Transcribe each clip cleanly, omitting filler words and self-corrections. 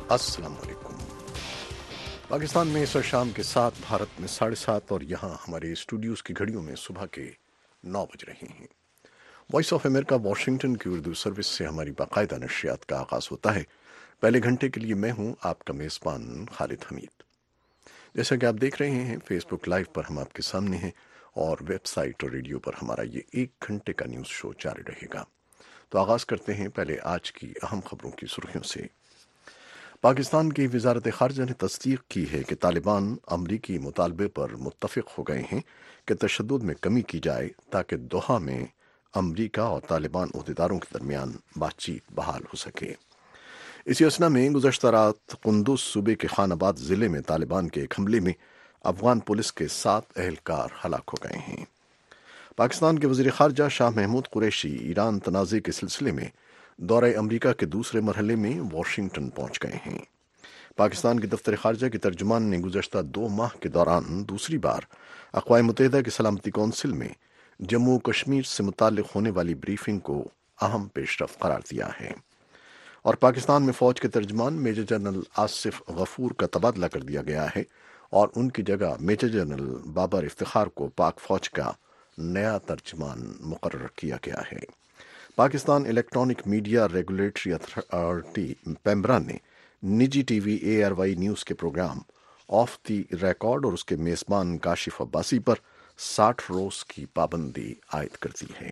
السلام علیکم۔ پاکستان میں اس وقت شام کے 7، بھارت میں 7:30 اور یہاں ہمارے اسٹوڈیوز کی گھڑیوں میں صبح کے 9 بج رہے ہیں۔ وائس آف امریکہ واشنگٹن کی اردو سروس سے ہماری باقاعدہ نشریات کا آغاز ہوتا ہے۔ پہلے گھنٹے کے لیے میں ہوں آپ کا میزبان خالد حمید۔ جیسا کہ آپ دیکھ رہے ہیں فیس بک لائیو پر ہم آپ کے سامنے ہیں، اور ویب سائٹ اور ریڈیو پر ہمارا یہ 1 گھنٹے کا نیوز شو جاری رہے گا۔ تو آغاز کرتے ہیں پہلے آج کی اہم خبروں کی سرخیوں سے۔ پاکستان کی وزارت خارجہ نے تصدیق کی ہے کہ طالبان امریکی مطالبے پر متفق ہو گئے ہیں کہ تشدد میں کمی کی جائے تاکہ دوحہ میں امریکہ اور طالبان عہدیداروں کے درمیان بات چیت بحال ہو سکے۔ اسی اثنا میں گزشتہ رات قندوز صوبے کے خان آباد ضلع میں طالبان کے ایک حملے میں افغان پولیس کے 7 اہلکار ہلاک ہو گئے ہیں۔ پاکستان کے وزیر خارجہ شاہ محمود قریشی ایران تنازع کے سلسلے میں دورہ امریکہ کے دوسرے مرحلے میں واشنگٹن پہنچ گئے ہیں۔ پاکستان کے دفتر خارجہ کے ترجمان نے گزشتہ 2 ماہ کے دوران دوسری بار اقوام متحدہ کی سلامتی کونسل میں جموں و کشمیر سے متعلق ہونے والی بریفنگ کو اہم پیش رفت قرار دیا ہے، اور پاکستان میں فوج کے ترجمان میجر جنرل آصف غفور کا تبادلہ کر دیا گیا ہے اور ان کی جگہ میجر جنرل بابر افتخار کو پاک فوج کا نیا ترجمان مقرر کیا گیا ہے۔ Pakistan Electronic Media Regulatory Authority PEMRA نے نجی ٹی وی ARY نیوز کے پروگرام آف دی ریکارڈ اور اس کے میزبان کاشف عباسی پر 60 روز کی پابندی عائد کر دی ہے۔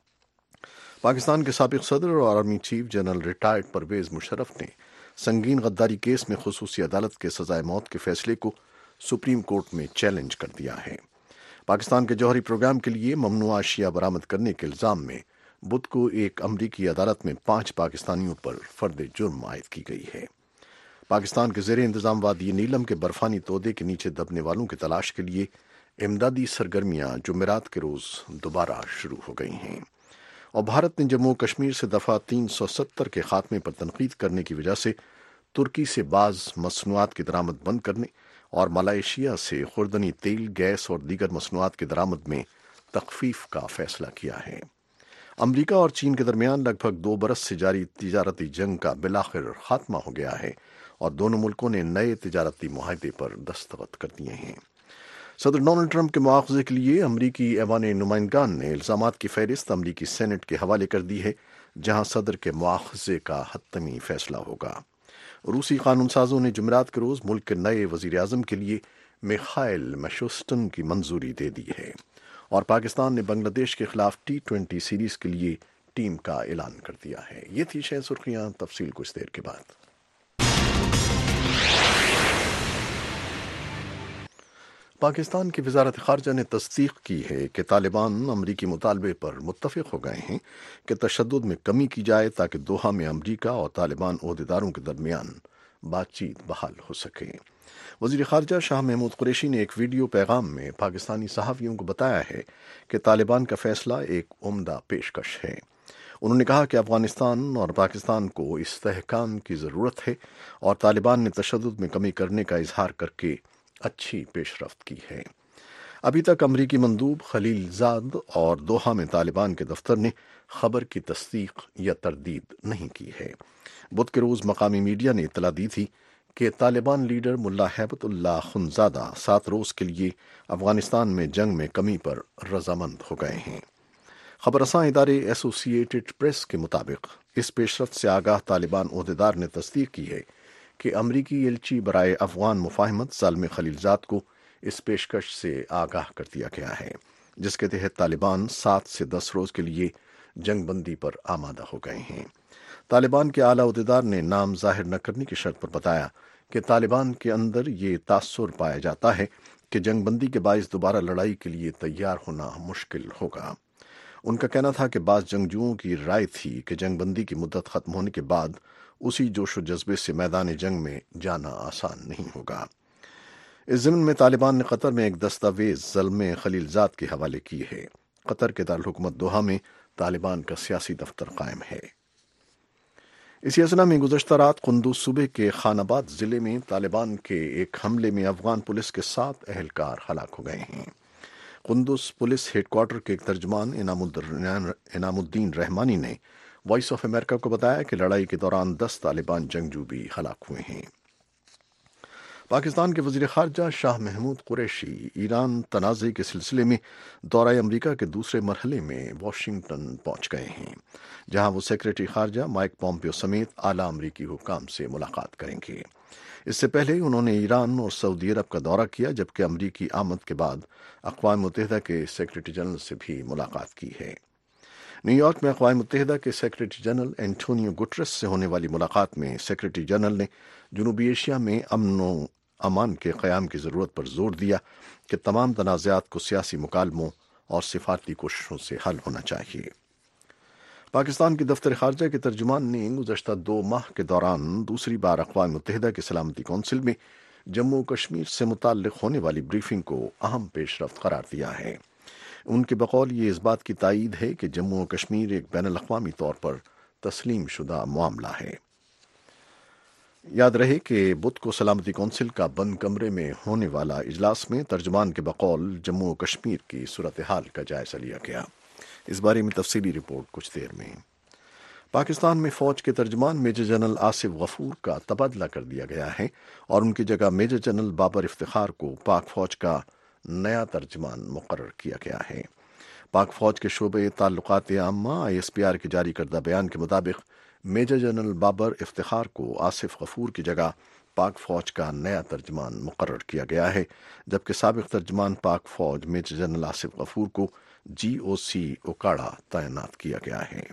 پاکستان کے سابق صدر اور army chief general retired Pervez Musharraf نے سنگین غداری کیس میں خصوصی عدالت کے سزائے موت کے فیصلے کو سپریم کورٹ میں چیلنج کر دیا ہے۔ پاکستان کے جوہری پروگرام کے لیے ممنوعہ اشیاء برآمد کرنے کے الزام میں بدھ کو ایک امریکی عدالت میں 5 پاکستانیوں پر فرد جرم عائد کی گئی ہے۔ پاکستان کے زیر انتظام وادی نیلم کے برفانی تودے کے نیچے دبنے والوں کی تلاش کے لیے امدادی سرگرمیاں جمعرات کے روز دوبارہ شروع ہو گئی ہیں، اور بھارت نے جموں و کشمیر سے دفعہ 370 کے خاتمے پر تنقید کرنے کی وجہ سے ترکی سے بعض مصنوعات کی درآمد بند کرنے اور ملائیشیا سے خوردنی تیل، گیس اور دیگر مصنوعات کی درآمد میں تخفیف کا فیصلہ کیا ہے۔ امریکہ اور چین کے درمیان لگ بھگ 2 برس سے جاری تجارتی جنگ کا بالآخر خاتمہ ہو گیا ہے، اور دونوں ملکوں نے نئے تجارتی معاہدے پر دستخط کر دیے ہیں۔ صدر ڈونلڈ ٹرمپ کے مواخذے کے لیے امریکی ایوان نمائندگان نے الزامات کی فہرست امریکی سینٹ کے حوالے کر دی ہے، جہاں صدر کے مواخذے کا حتمی فیصلہ ہوگا۔ روسی قانون سازوں نے جمعرات کے روز ملک کے نئے وزیر اعظم کے لیے میخائیل میشوستن کی منظوری دے دی ہے، اور پاکستان نے بنگلہ دیش کے خلاف T20 سیریز کے لیے ٹیم کا اعلان کر دیا ہے۔ یہ تھی شہ سرخیاں، تفصیل کچھ دیر کے بعد۔ پاکستان کی وزارت خارجہ نے تصدیق کی ہے کہ طالبان امریکی مطالبے پر متفق ہو گئے ہیں کہ تشدد میں کمی کی جائے تاکہ دوحہ میں امریکہ اور طالبان عہدیداروں کے درمیان بات چیت بحال ہو سکے۔ وزیر خارجہ شاہ محمود قریشی نے ایک ویڈیو پیغام میں پاکستانی صحافیوں کو بتایا ہے کہ طالبان کا فیصلہ ایک عمدہ پیشکش ہے۔ انہوں نے کہا کہ افغانستان اور پاکستان کو استحکام کی ضرورت ہے، اور طالبان نے تشدد میں کمی کرنے کا اظہار کر کے اچھی پیش رفت کی ہے۔ ابھی تک امریکی مندوب خلیل زاد اور دوحہ میں طالبان کے دفتر نے خبر کی تصدیق یا تردید نہیں کی ہے۔ بدھ کے روز مقامی میڈیا نے اطلاع دی تھی کہ طالبان لیڈر ملا ہیبت اللہ خنزادہ 7 روز کے لیے افغانستان میں جنگ میں کمی پر رضامند ہو گئے ہیں۔ خبر رساں ادارے ایسوسی ایٹڈ پریس کے مطابق اس پیش رفت سے آگاہ طالبان عہدیدار نے تصدیق کی ہے کہ امریکی ایلچی برائے افغان مفاہمت زلمے خلیل زاد کو اس پیشکش سے آگاہ کر دیا گیا ہے، جس کے تحت طالبان 7 سے 10 روز کے لیے جنگ بندی پر آمادہ ہو گئے ہیں۔ طالبان کے اعلیٰ عہدیدار نے نام ظاہر نہ کرنے کی شرط پر بتایا کہ طالبان کے اندر یہ تاثر پایا جاتا ہے کہ جنگ بندی کے باعث دوبارہ لڑائی کے لیے تیار ہونا مشکل ہوگا۔ ان کا کہنا تھا کہ بعض جنگجوؤں کی رائے تھی کہ جنگ بندی کی مدت ختم ہونے کے بعد اسی جوش و جذبے سے میدان جنگ میں جانا آسان نہیں ہوگا۔ اس ضمن میں طالبان نے قطر میں ایک دستاویز زلمے خلیل زاد کے حوالے کی ہے۔ قطر کے دارالحکومت دوحہ میں طالبان کا سیاسی دفتر قائم ہے۔ اسی اثنا میں گزشتہ رات قندوز صوبے کے خان آباد ضلع میں طالبان کے ایک حملے میں افغان پولیس کے 7 اہلکار ہلاک ہو گئے ہیں۔ قندوز پولیس ہیڈ کوارٹر کے ایک ترجمان انعام الدین رحمانی نے وائس آف امریکہ کو بتایا کہ لڑائی کے دوران 10 طالبان جنگجو بھی ہلاک ہوئے ہیں۔ پاکستان کے وزیر خارجہ شاہ محمود قریشی ایران تنازع کے سلسلے میں دورہ امریکہ کے دوسرے مرحلے میں واشنگٹن پہنچ گئے ہیں، جہاں وہ سیکرٹری خارجہ مائک پومپیو سمیت اعلیٰ امریکی حکام سے ملاقات کریں گے۔ اس سے پہلے انہوں نے ایران اور سعودی عرب کا دورہ کیا، جبکہ امریکی آمد کے بعد اقوام متحدہ کے سیکرٹری جنرل سے بھی ملاقات کی ہے۔ نیو یارک میں اقوام متحدہ کے سیکرٹری جنرل اینٹونیو گٹرس سے ہونے والی ملاقات میں سیکرٹری جنرل نے جنوبی ایشیا میں امن و امان کے قیام کی ضرورت پر زور دیا کہ تمام تنازعات کو سیاسی مکالموں اور سفارتی کوششوں سے حل ہونا چاہیے۔ پاکستان کے دفتر خارجہ کے ترجمان نے گزشتہ 2 ماہ کے دوران دوسری بار اقوام متحدہ کی سلامتی کونسل میں جموں و کشمیر سے متعلق ہونے والی بریفنگ کو اہم پیش رفت قرار دیا ہے۔ ان کے بقول یہ اس بات کی تائید ہے کہ جموں و کشمیر ایک بین الاقوامی طور پر تسلیم شدہ معاملہ ہے۔ یاد رہے کہ بدھ کو سلامتی کونسل کا بند کمرے میں ہونے والا اجلاس میں ترجمان کے بقول جموں و کشمیر کی صورتحال کا جائزہ لیا گیا۔ اس بارے میں تفصیلی رپورٹ کچھ دیر میں۔ پاکستان میں فوج کے ترجمان میجر جنرل آصف غفور کا تبادلہ کر دیا گیا ہے اور ان کی جگہ میجر جنرل بابر افتخار کو پاک فوج کا نیا ترجمان مقرر کیا گیا ہے۔ پاک فوج کے شعبے تعلقات عامہ ISPR کے جاری کردہ بیان کے مطابق میجر جنرل بابر افتخار کو آصف غفور کی جگہ پاک فوج کا نیا ترجمان مقرر کیا گیا ہے، جبکہ سابق ترجمان پاک فوج میجر جنرل آصف غفور کو GOC اوکاڑا تعینات کیا گیا ہے۔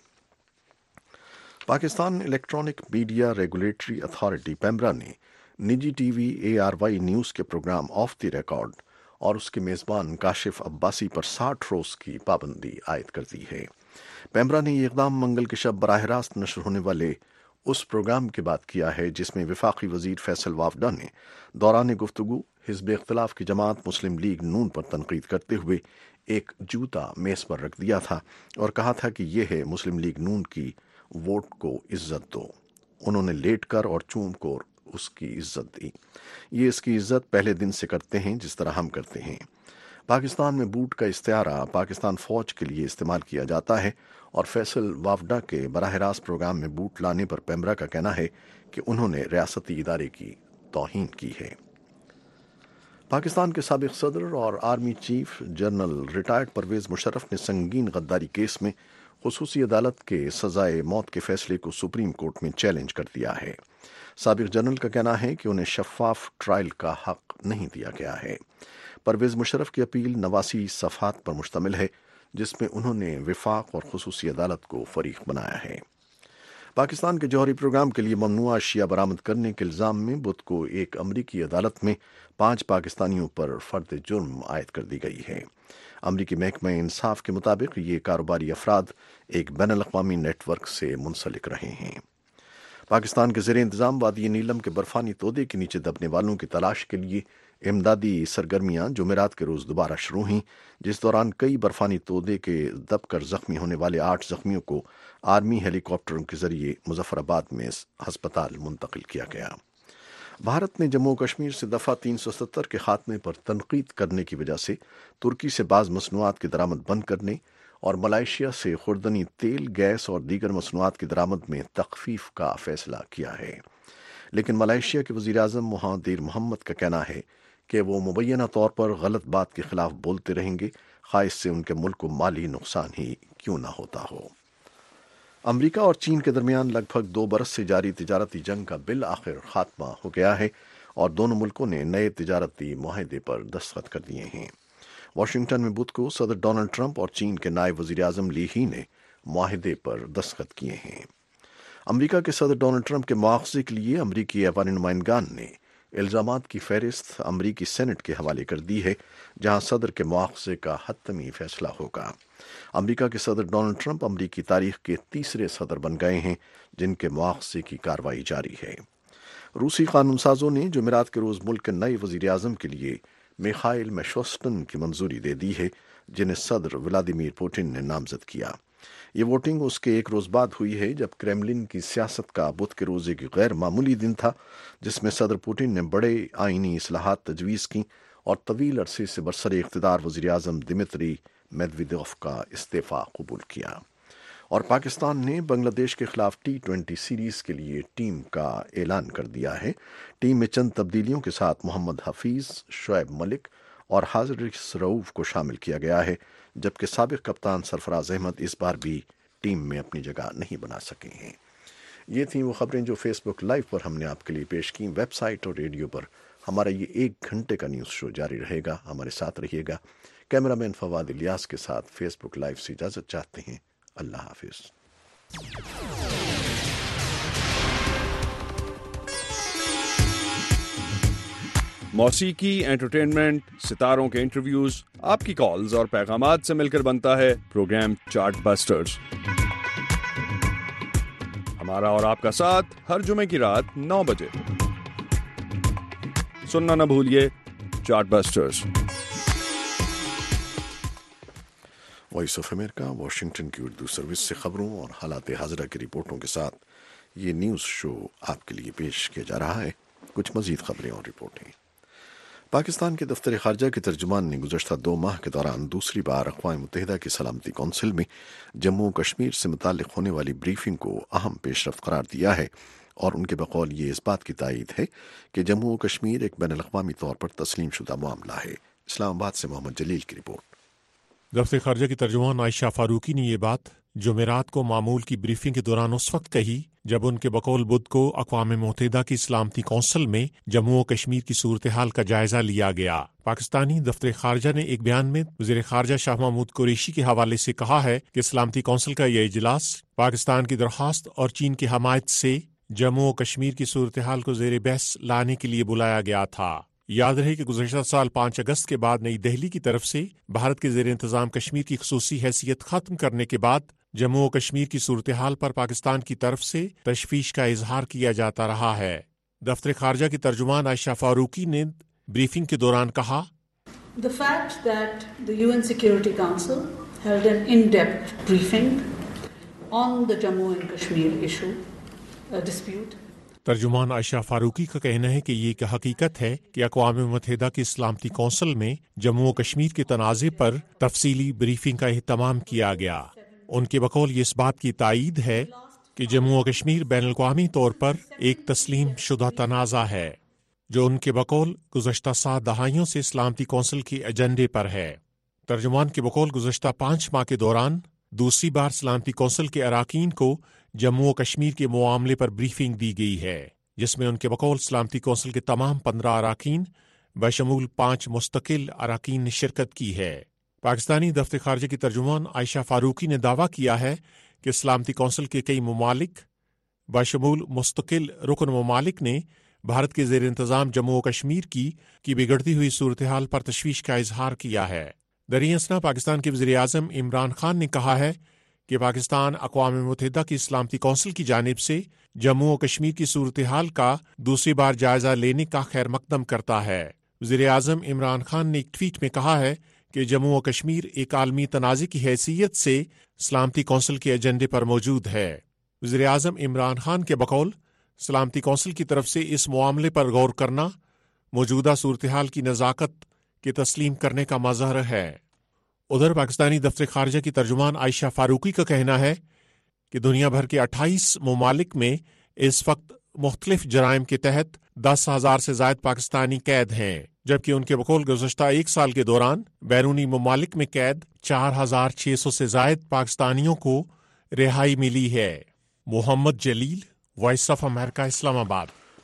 Pakistan Electronic Media Regulatory Authority PEMRA نے نجی ٹی وی ARY نیوز کے پروگرام آف دی ریکارڈ اور اس کے میزبان کاشف عباسی پر 60 روز کی پابندی عائد کر دی ہے۔ پیمرا نے یہ اقدام منگل کی شب براہ راست نشر ہونے والے اس پروگرام کے بعد کیا ہے جس میں وفاقی وزیر فیصل وافڈا نے دوران گفتگو حزب اختلاف کی جماعت مسلم لیگ نون پر تنقید کرتے ہوئے ایک جوتا میز پر رکھ دیا تھا اور کہا تھا کہ یہ ہے مسلم لیگ نون کی ووٹ کو عزت دو۔ انہوں نے لیٹ کر اور چوم کر اس کی عزت دی۔ یہ اس کی عزت پہلے دن سے کرتے ہیں جس طرح ہم کرتے ہیں۔ پاکستان میں بوٹ کا استعارہ پاکستان فوج کے لیے استعمال کیا جاتا ہے اور فیصل وافڈا کے براہ راست پروگرام میں بوٹ لانے پر پیمرا کا کہنا ہے کہ انہوں نے ریاستی ادارے کی توہین کی ہے۔ پاکستان کے سابق صدر اور army chief general retired Pervez Musharraf نے سنگین غداری کیس میں خصوصی عدالت کے سزائے موت کے فیصلے کو سپریم کورٹ میں چیلنج کر دیا ہے۔ سابق جنرل کا کہنا ہے کہ انہیں شفاف ٹرائل کا حق نہیں دیا گیا ہے۔ پرویز مشرف کی اپیل 89 صفحات پر مشتمل ہے جس میں انہوں نے وفاق اور خصوصی عدالت کو فریق بنایا ہے۔ پاکستان کے جوہری پروگرام کے لیے ممنوعہ اشیاء برآمد کرنے کے الزام میں بدھ کو ایک امریکی عدالت میں 5 پاکستانیوں پر فرد جرم عائد کر دی گئی ہے۔ امریکی محکمہ انصاف کے مطابق یہ کاروباری افراد ایک بین الاقوامی نیٹ ورک سے منسلک رہے ہیں۔ پاکستان کے زیر انتظام وادی نیلم کے برفانی تودے کے نیچے دبنے والوں کی تلاش کے لیے امدادی سرگرمیاں جمعرات کے روز دوبارہ شروع ہوئیں، جس دوران کئی برفانی تودے کے دب کر زخمی ہونے والے 8 زخمیوں کو آرمی ہیلی کاپٹروں کے ذریعے مظفر آباد میں ہسپتال منتقل کیا گیا۔ بھارت نے جموں و کشمیر سے دفعہ 370 کے خاتمے پر تنقید کرنے کی وجہ سے ترکی سے بعض مصنوعات کی درآمد بند کرنے اور ملائیشیا سے خوردنی تیل، گیس اور دیگر مصنوعات کی درآمد میں تخفیف کا فیصلہ کیا ہے، لیکن ملائیشیا کے وزیر اعظم مہاتیر محمد کا کہنا ہے کہ وہ مبینہ طور پر غلط بات کے خلاف بولتے رہیں گے، خواہ اس سے ان کے ملک کو مالی نقصان ہی کیوں نہ ہوتا ہو۔ امریکہ اور چین کے درمیان لگ بھگ 2 برس سے جاری تجارتی جنگ کا بالآخر خاتمہ ہو گیا ہے اور دونوں ملکوں نے نئے تجارتی معاہدے پر دستخط کر دیے ہیں۔ واشنگٹن میں بدھ کو صدر ڈونلڈ ٹرمپ اور چین کے نائب وزیر اعظم لی ہی نے معاہدے پر دستخط کیے ہیں۔ امریکہ کے صدر ڈونلڈ ٹرمپ کے مواخذے کے لیے امریکی ایوان نمائندگان نے الزامات کی فہرست امریکی سینٹ کے حوالے کر دی ہے، جہاں صدر کے مواخذے کا حتمی فیصلہ ہوگا۔ امریکہ کے صدر ڈونلڈ ٹرمپ امریکی تاریخ کے تیسرے صدر بن گئے ہیں جن کے مواخذے کی کارروائی جاری ہے۔ روسی قانون سازوں نے جمعرات کے روز ملک کے نئے وزیر اعظم کے لیے میخائیل میشوستن کی منظوری دے دی ہے، جنہیں صدر ولادیمیر پوٹن نے نامزد کیا۔ یہ ووٹنگ اس کے ایک روز بعد ہوئی ہے جب کریملن کی سیاست کا بدھ کے روز ایک غیر معمولی دن تھا جس میں صدر پوٹن نے بڑے آئینی اصلاحات تجویز کیں اور طویل عرصے سے برسر اقتدار وزیر اعظم دمتری میدویدیف کا استعفی قبول کیا۔ اور پاکستان نے بنگلہ دیش کے خلاف T20 سیریز کے لیے ٹیم کا اعلان کر دیا ہے۔ ٹیم میں چند تبدیلیوں کے ساتھ محمد حفیظ، شعیب ملک اور حارث رؤوف کو شامل کیا گیا ہے، جبکہ سابق کپتان سرفراز احمد اس بار بھی ٹیم میں اپنی جگہ نہیں بنا سکے ہیں۔ یہ تھیں وہ خبریں جو فیس بک لائیو پر ہم نے آپ کے لیے پیش کی۔ ویب سائٹ اور ریڈیو پر ہمارا یہ 1 گھنٹے کا نیوز شو جاری رہے گا، ہمارے ساتھ رہیے گا۔ کیمرہ مین فواد الیاس کے ساتھ فیس بک لائیو سے اجازت چاہتے ہیں۔ اللہ حافظ۔ موسیقی، انٹرٹینمنٹ، ستاروں کے انٹرویوز، آپ کی کالز اور پیغامات سے مل کر بنتا ہے پروگرام چارٹ بسٹرز۔ ہمارا اور آپ کا ساتھ ہر جمعے کی رات 9 بجے سننا نہ بھولیے، chart busters. Voice of America Washington کی اردو سروس سے خبروں اور حالات حاضرہ کی رپورٹوں کے ساتھ یہ نیوز شو آپ کے لیے پیش کیا جا رہا ہے۔ کچھ مزید خبریں اور رپورٹیں۔ پاکستان کے دفتر خارجہ کے ترجمان نے گزشتہ 2 ماہ کے دوران دوسری بار اقوام متحدہ کی سلامتی کونسل میں جموں و کشمیر سے متعلق ہونے والی بریفنگ کو اہم پیش رفت قرار دیا ہے، اور ان کے بقول یہ اس بات کی تائید ہے کہ جموں و کشمیر ایک بین الاقوامی طور پر تسلیم شدہ معاملہ ہے۔ اسلام آباد سے محمد جلیل کی رپورٹ۔ دفتر خارجہ کی ترجمان عائشہ فاروقی نے یہ بات جمعرات کو معمول کی بریفنگ کے دوران اس وقت کہی جب ان کے بقول بدھ کو اقوام متحدہ کی سلامتی کونسل میں جموں و کشمیر کی صورتحال کا جائزہ لیا گیا۔ پاکستانی دفتر خارجہ نے ایک بیان میں وزیر خارجہ شاہ محمود قریشی کے حوالے سے کہا ہے کہ سلامتی کونسل کا یہ اجلاس پاکستان کی درخواست اور چین کی حمایت سے جموں و کشمیر کی صورتحال کو زیر بحث لانے کے لیے بلایا گیا تھا۔ یاد رہے کہ گزشتہ سال 5 اگست کے بعد نئی دہلی کی طرف سے بھارت کے زیر انتظام کشمیر کی خصوصی حیثیت ختم کرنے کے بعد جموں و کشمیر کی صورتحال پر پاکستان کی طرف سے تشویش کا اظہار کیا جاتا رہا ہے۔ دفتر خارجہ کی ترجمان عائشہ فاروقی نے بریفنگ کے دوران کہا، The fact that the UN Security Council held an in-depth briefing on the Jammu and Kashmir issue, dispute. ترجمان عائشہ فاروقی کا کہنا ہے کہ یہ ایک حقیقت ہے کہ اقوام متحدہ کی سلامتی کونسل میں جموں و کشمیر کے تنازع پر تفصیلی بریفنگ کا اہتمام کیا گیا۔ ان کے بقول یہ اس بات کی تائید ہے کہ جموں و کشمیر بین الاقوامی طور پر ایک تسلیم شدہ تنازع ہے، جو ان کے بقول گزشتہ 7 دہائیوں سے سلامتی کونسل کے ایجنڈے پر ہے۔ ترجمان کے بقول گزشتہ 5 ماہ کے دوران دوسری بار سلامتی کونسل کے اراکین کو جموں و کشمیر کے معاملے پر بریفنگ دی گئی ہے، جس میں ان کے بقول سلامتی کونسل کے تمام 15 اراکین بشمول 5 مستقل اراکین نے شرکت کی ہے۔ پاکستانی دفتر خارجہ کی ترجمان عائشہ فاروقی نے دعویٰ کیا ہے کہ سلامتی کونسل کے کئی ممالک بشمول مستقل رکن ممالک نے بھارت کے زیر انتظام جموں و کشمیر کی بگڑتی ہوئی صورتحال پر تشویش کا اظہار کیا ہے۔ دریں اثنا پاکستان کے وزیر اعظم عمران خان نے کہا ہے کہ پاکستان اقوام متحدہ کی سلامتی کونسل کی جانب سے جموں و کشمیر کی صورتحال کا دوسری بار جائزہ لینے کا خیر مقدم کرتا ہے۔ وزیر اعظم عمران خان نے ایک ٹویٹ میں کہا ہے کہ جموں و کشمیر ایک عالمی تنازع کی حیثیت سے سلامتی کونسل کے ایجنڈے پر موجود ہے۔ وزیر اعظم عمران خان کے بقول سلامتی کونسل کی طرف سے اس معاملے پر غور کرنا موجودہ صورتحال کی نزاکت کے تسلیم کرنے کا مظہر ہے۔ ادھر پاکستانی دفتر خارجہ کی ترجمان عائشہ فاروقی کا کہنا ہے کہ دنیا بھر کے 28 ممالک میں اس وقت مختلف جرائم کے تحت 10,000 سے زائد پاکستانی قید ہیں، جبکہ ان کے بقول گزشتہ 1 سال کے دوران بیرونی ممالک میں قید 4,600 سے زائد پاکستانیوں کو رہائی ملی ہے۔ محمد جلیل، وائس آف امریکہ، اسلام آباد۔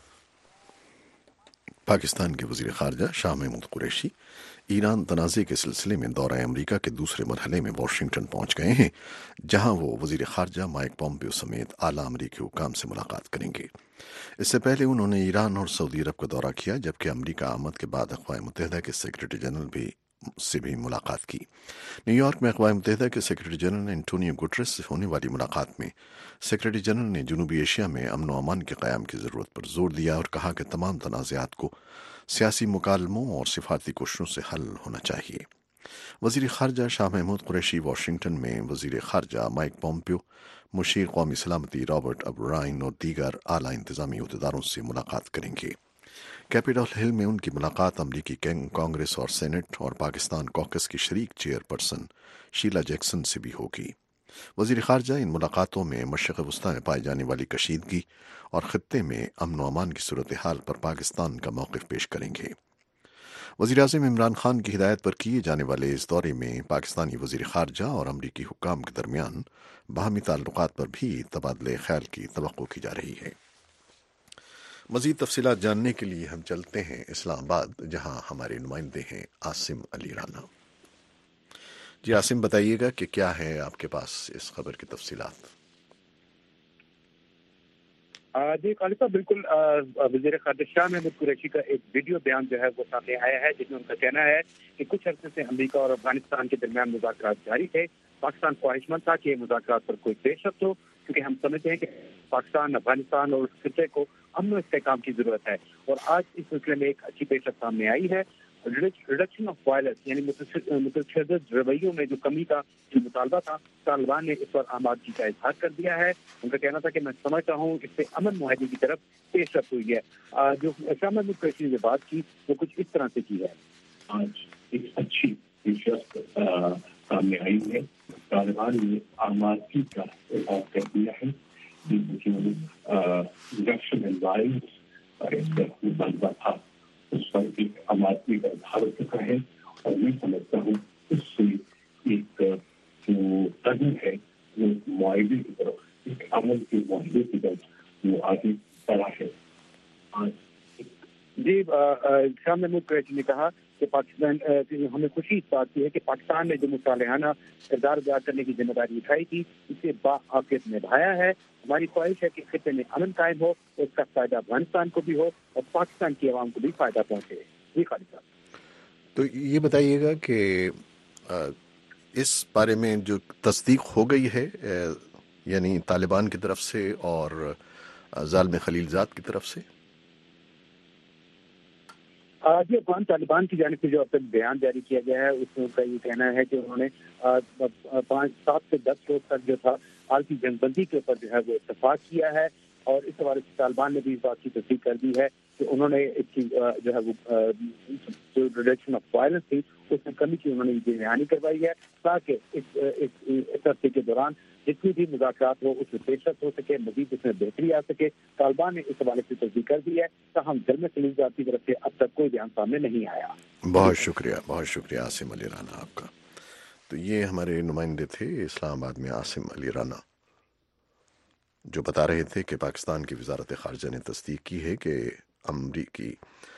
پاکستان کے وزیر خارجہ شاہ محمود قریشی ایران تنازع کے سلسلے میں دورہ امریکہ کے دوسرے مرحلے میں واشنگٹن پہنچ گئے ہیں، جہاں وہ وزیر خارجہ مائک پومپیو سمیت اعلیٰ امریکی حکام سے ملاقات کریں گے۔ اس سے پہلے انہوں نے ایران اور سعودی عرب کا دورہ کیا، جبکہ امریکہ آمد کے بعد اقوام متحدہ کے سیکرٹری جنرل سے بھی ملاقات کی۔ نیو یارک میں اقوام متحدہ کے سیکرٹری جنرل انٹونیو گٹریس سے ہونے والی ملاقات میں سیکرٹری جنرل نے جنوبی ایشیا میں امن و امان کے قیام کی ضرورت پر زور دیا اور کہا کہ تمام تنازعات کو سیاسی مکالموں اور سفارتی کوششوں سے حل ہونا چاہیے۔ وزیر خارجہ شاہ محمود قریشی واشنگٹن میں وزیر خارجہ مائک پومپیو، مشیر قومی سلامتی رابرٹ ابرائن اور دیگر اعلیٰ انتظامی عہدیداروں سے ملاقات کریں گے۔ کیپٹل ہل میں ان کی ملاقات امریکی کانگریس اور سینٹ اور پاکستان کوکس کی شریک چیئر پرسن شیلا جیکسن سے بھی ہوگی۔ वज़ीर ख़ारजा इन मुलाकातों में मशरक़ वस्ती में पाई जाने वाली कशीदगी और ख़ित्ते में अमन व अमान की सूरत हाल पर पाकिस्तान का मौक़िफ़ पेश करेंगे। वज़ीर आज़म इमरान खान की हिदायत पर किए जाने वाले इस दौरे में पाकिस्तानी वज़ीर ख़ारजा और अमरीकी हुक्काम के दरमियान बाहमी ताल्लुक़ात पर भी तबादले ख़याल की तवक्को की जा रही है। मज़ीद तफ़सीलात जानने के लिए हम चलते हैं इस्लामाबाद, जहाँ हमारे नुमाइंदे हैं आसिम अली राना। जी आसिम, बताइएगा कि क्या है आपके पास इस खबर की तफसीलात। जी खालिद साहब, बिल्कुल वज़ीर ख़ारजा शाह महमूद कुरैशी का एक वीडियो बयान जो है वो सामने आया है, जिसमें उनका कहना है कि कुछ अर्से से अमेरिका और अफगानिस्तान के दरमियान मुज़ाकरात जारी थे। पाकिस्तान ख्वाहिशमंद था कि मुज़ाकरात पर कोई पेशरफ्त हो, क्योंकि हम समझते हैं कि पाकिस्तान, अफगानिस्तान और उस खित्ते को अमन व इस्तेहकाम की जरूरत है। और आज इस सिलसिले में एक अच्छी पेशरफ्त सामने आई है। रिडक्शन ऑफ वायलेंस यानी मुतशद्दिद रवैयों में जो कमी का जो मुतालबा था, तालिबान ने इस पर आमादगी का इजहार कर दिया है। उनका कहना था कि मैं समझता हूँ इससे अमन मुआहदे की तरफ पेशरफ्त हुई है। जो शाह महमूद कुरैशी ने बात की वो कुछ इस तरह से की है। आज एक अच्छी पेशरफ्त सामने आई है। तालिबान ने आमादगी का इजहार कर दिया है, रिडक्शन इन वायलेंस मुतालबा था, उस पर एक आमादगी का इजहार हो चुका है। और मैं समझता हूँ इससे एक जो कदम है वो मुआहदे की तरफ, एक अमल के मुआहदे की तरफ वो आगे बढ़ा है। आज जी शाह महमूद कुरैशी ने कहा कि पाकिस्तान हमें खुशी इस बात की है कि पाकिस्तान ने जो मुसालिहाना किरदार अदा करने की जिम्मेदारी उठाई थी, इसे बाआखिर निभाया है। हमारी ख्वाहिश है कि खित्ते में अमन कायम हो, उसका फायदा अफगानिस्तान को भी हो और पाकिस्तान की आवाम को भी फायदा पहुंचे। जी खालिद साहब, तो ये बताइएगा कि इस बारे में जो तस्दीक हो गई है यानी तालिबान की तरफ से और ज़ालिम खलीलजाद की तरफ से। जी अफगान तालिबान की जानिब से जो अब तक बयान जारी किया गया है उसमें उनका ये कहना है कि उन्होंने 7 से 10 रोज तक जो था आलमी जंगबंदी के ऊपर जो है वो इत्तेफाक किया है। और इस हवाले से तालिबान ने भी इस बात की तस्दीक कर दी है कि उन्होंने इसकी जो है वो जो रिडक्शन ऑफ वायलेंस थी उसमें कमी की उन्होंने बयानी करवाई है, ताकि इस अरसे के दौरान जितनी भी मुज़ाकरात हो उसमें पेशरफ्त हो सके, मजीद उसमें बेहतरी आ सके। तालिबान ने इस हवाले से तस्दीक कर दी है। ताहम ज़ालिम खलीलजाद की तरफ से अब तक कोई बयान सामने नहीं आया। बहुत शुक्रिया आसिम अली राना आपका। तो ये हमारे नुमाइंदे थे इस्लामाबाद में आसिम अली राना, जो बता रहे थे कि पाकिस्तान की वजारत ख़ारजा ने तस्दीक की है कि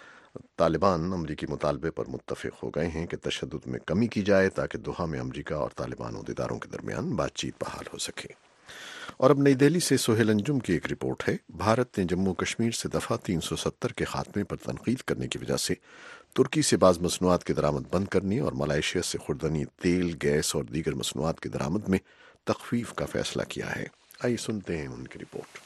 तालिबान अमरीकी मुतालबे पर मुत्तफ़िक़ हो गए हैं कि तशद्दुद में कमी की जाए ताकि दोहा में अमरीका और तालिबान अहदेदारों के दरमियान बातचीत बहाल हो सके। और अब नई दिल्ली से सोहेल अंजुम की एक रिपोर्ट है। भारत ने जम्मू कश्मीर से दफ़ा 370 के खात्मे पर तनकीद करने की वजह से तुर्की से बाज़ मसनूआत की दरामद बंद करने और मलेशिया से खुर्दनी तेल, गैस और दीगर मसनूआत की दरामद में तख़फ़ीफ़ का फ़ैसला किया है। आइए सुनते हैं उनकी रिपोर्ट।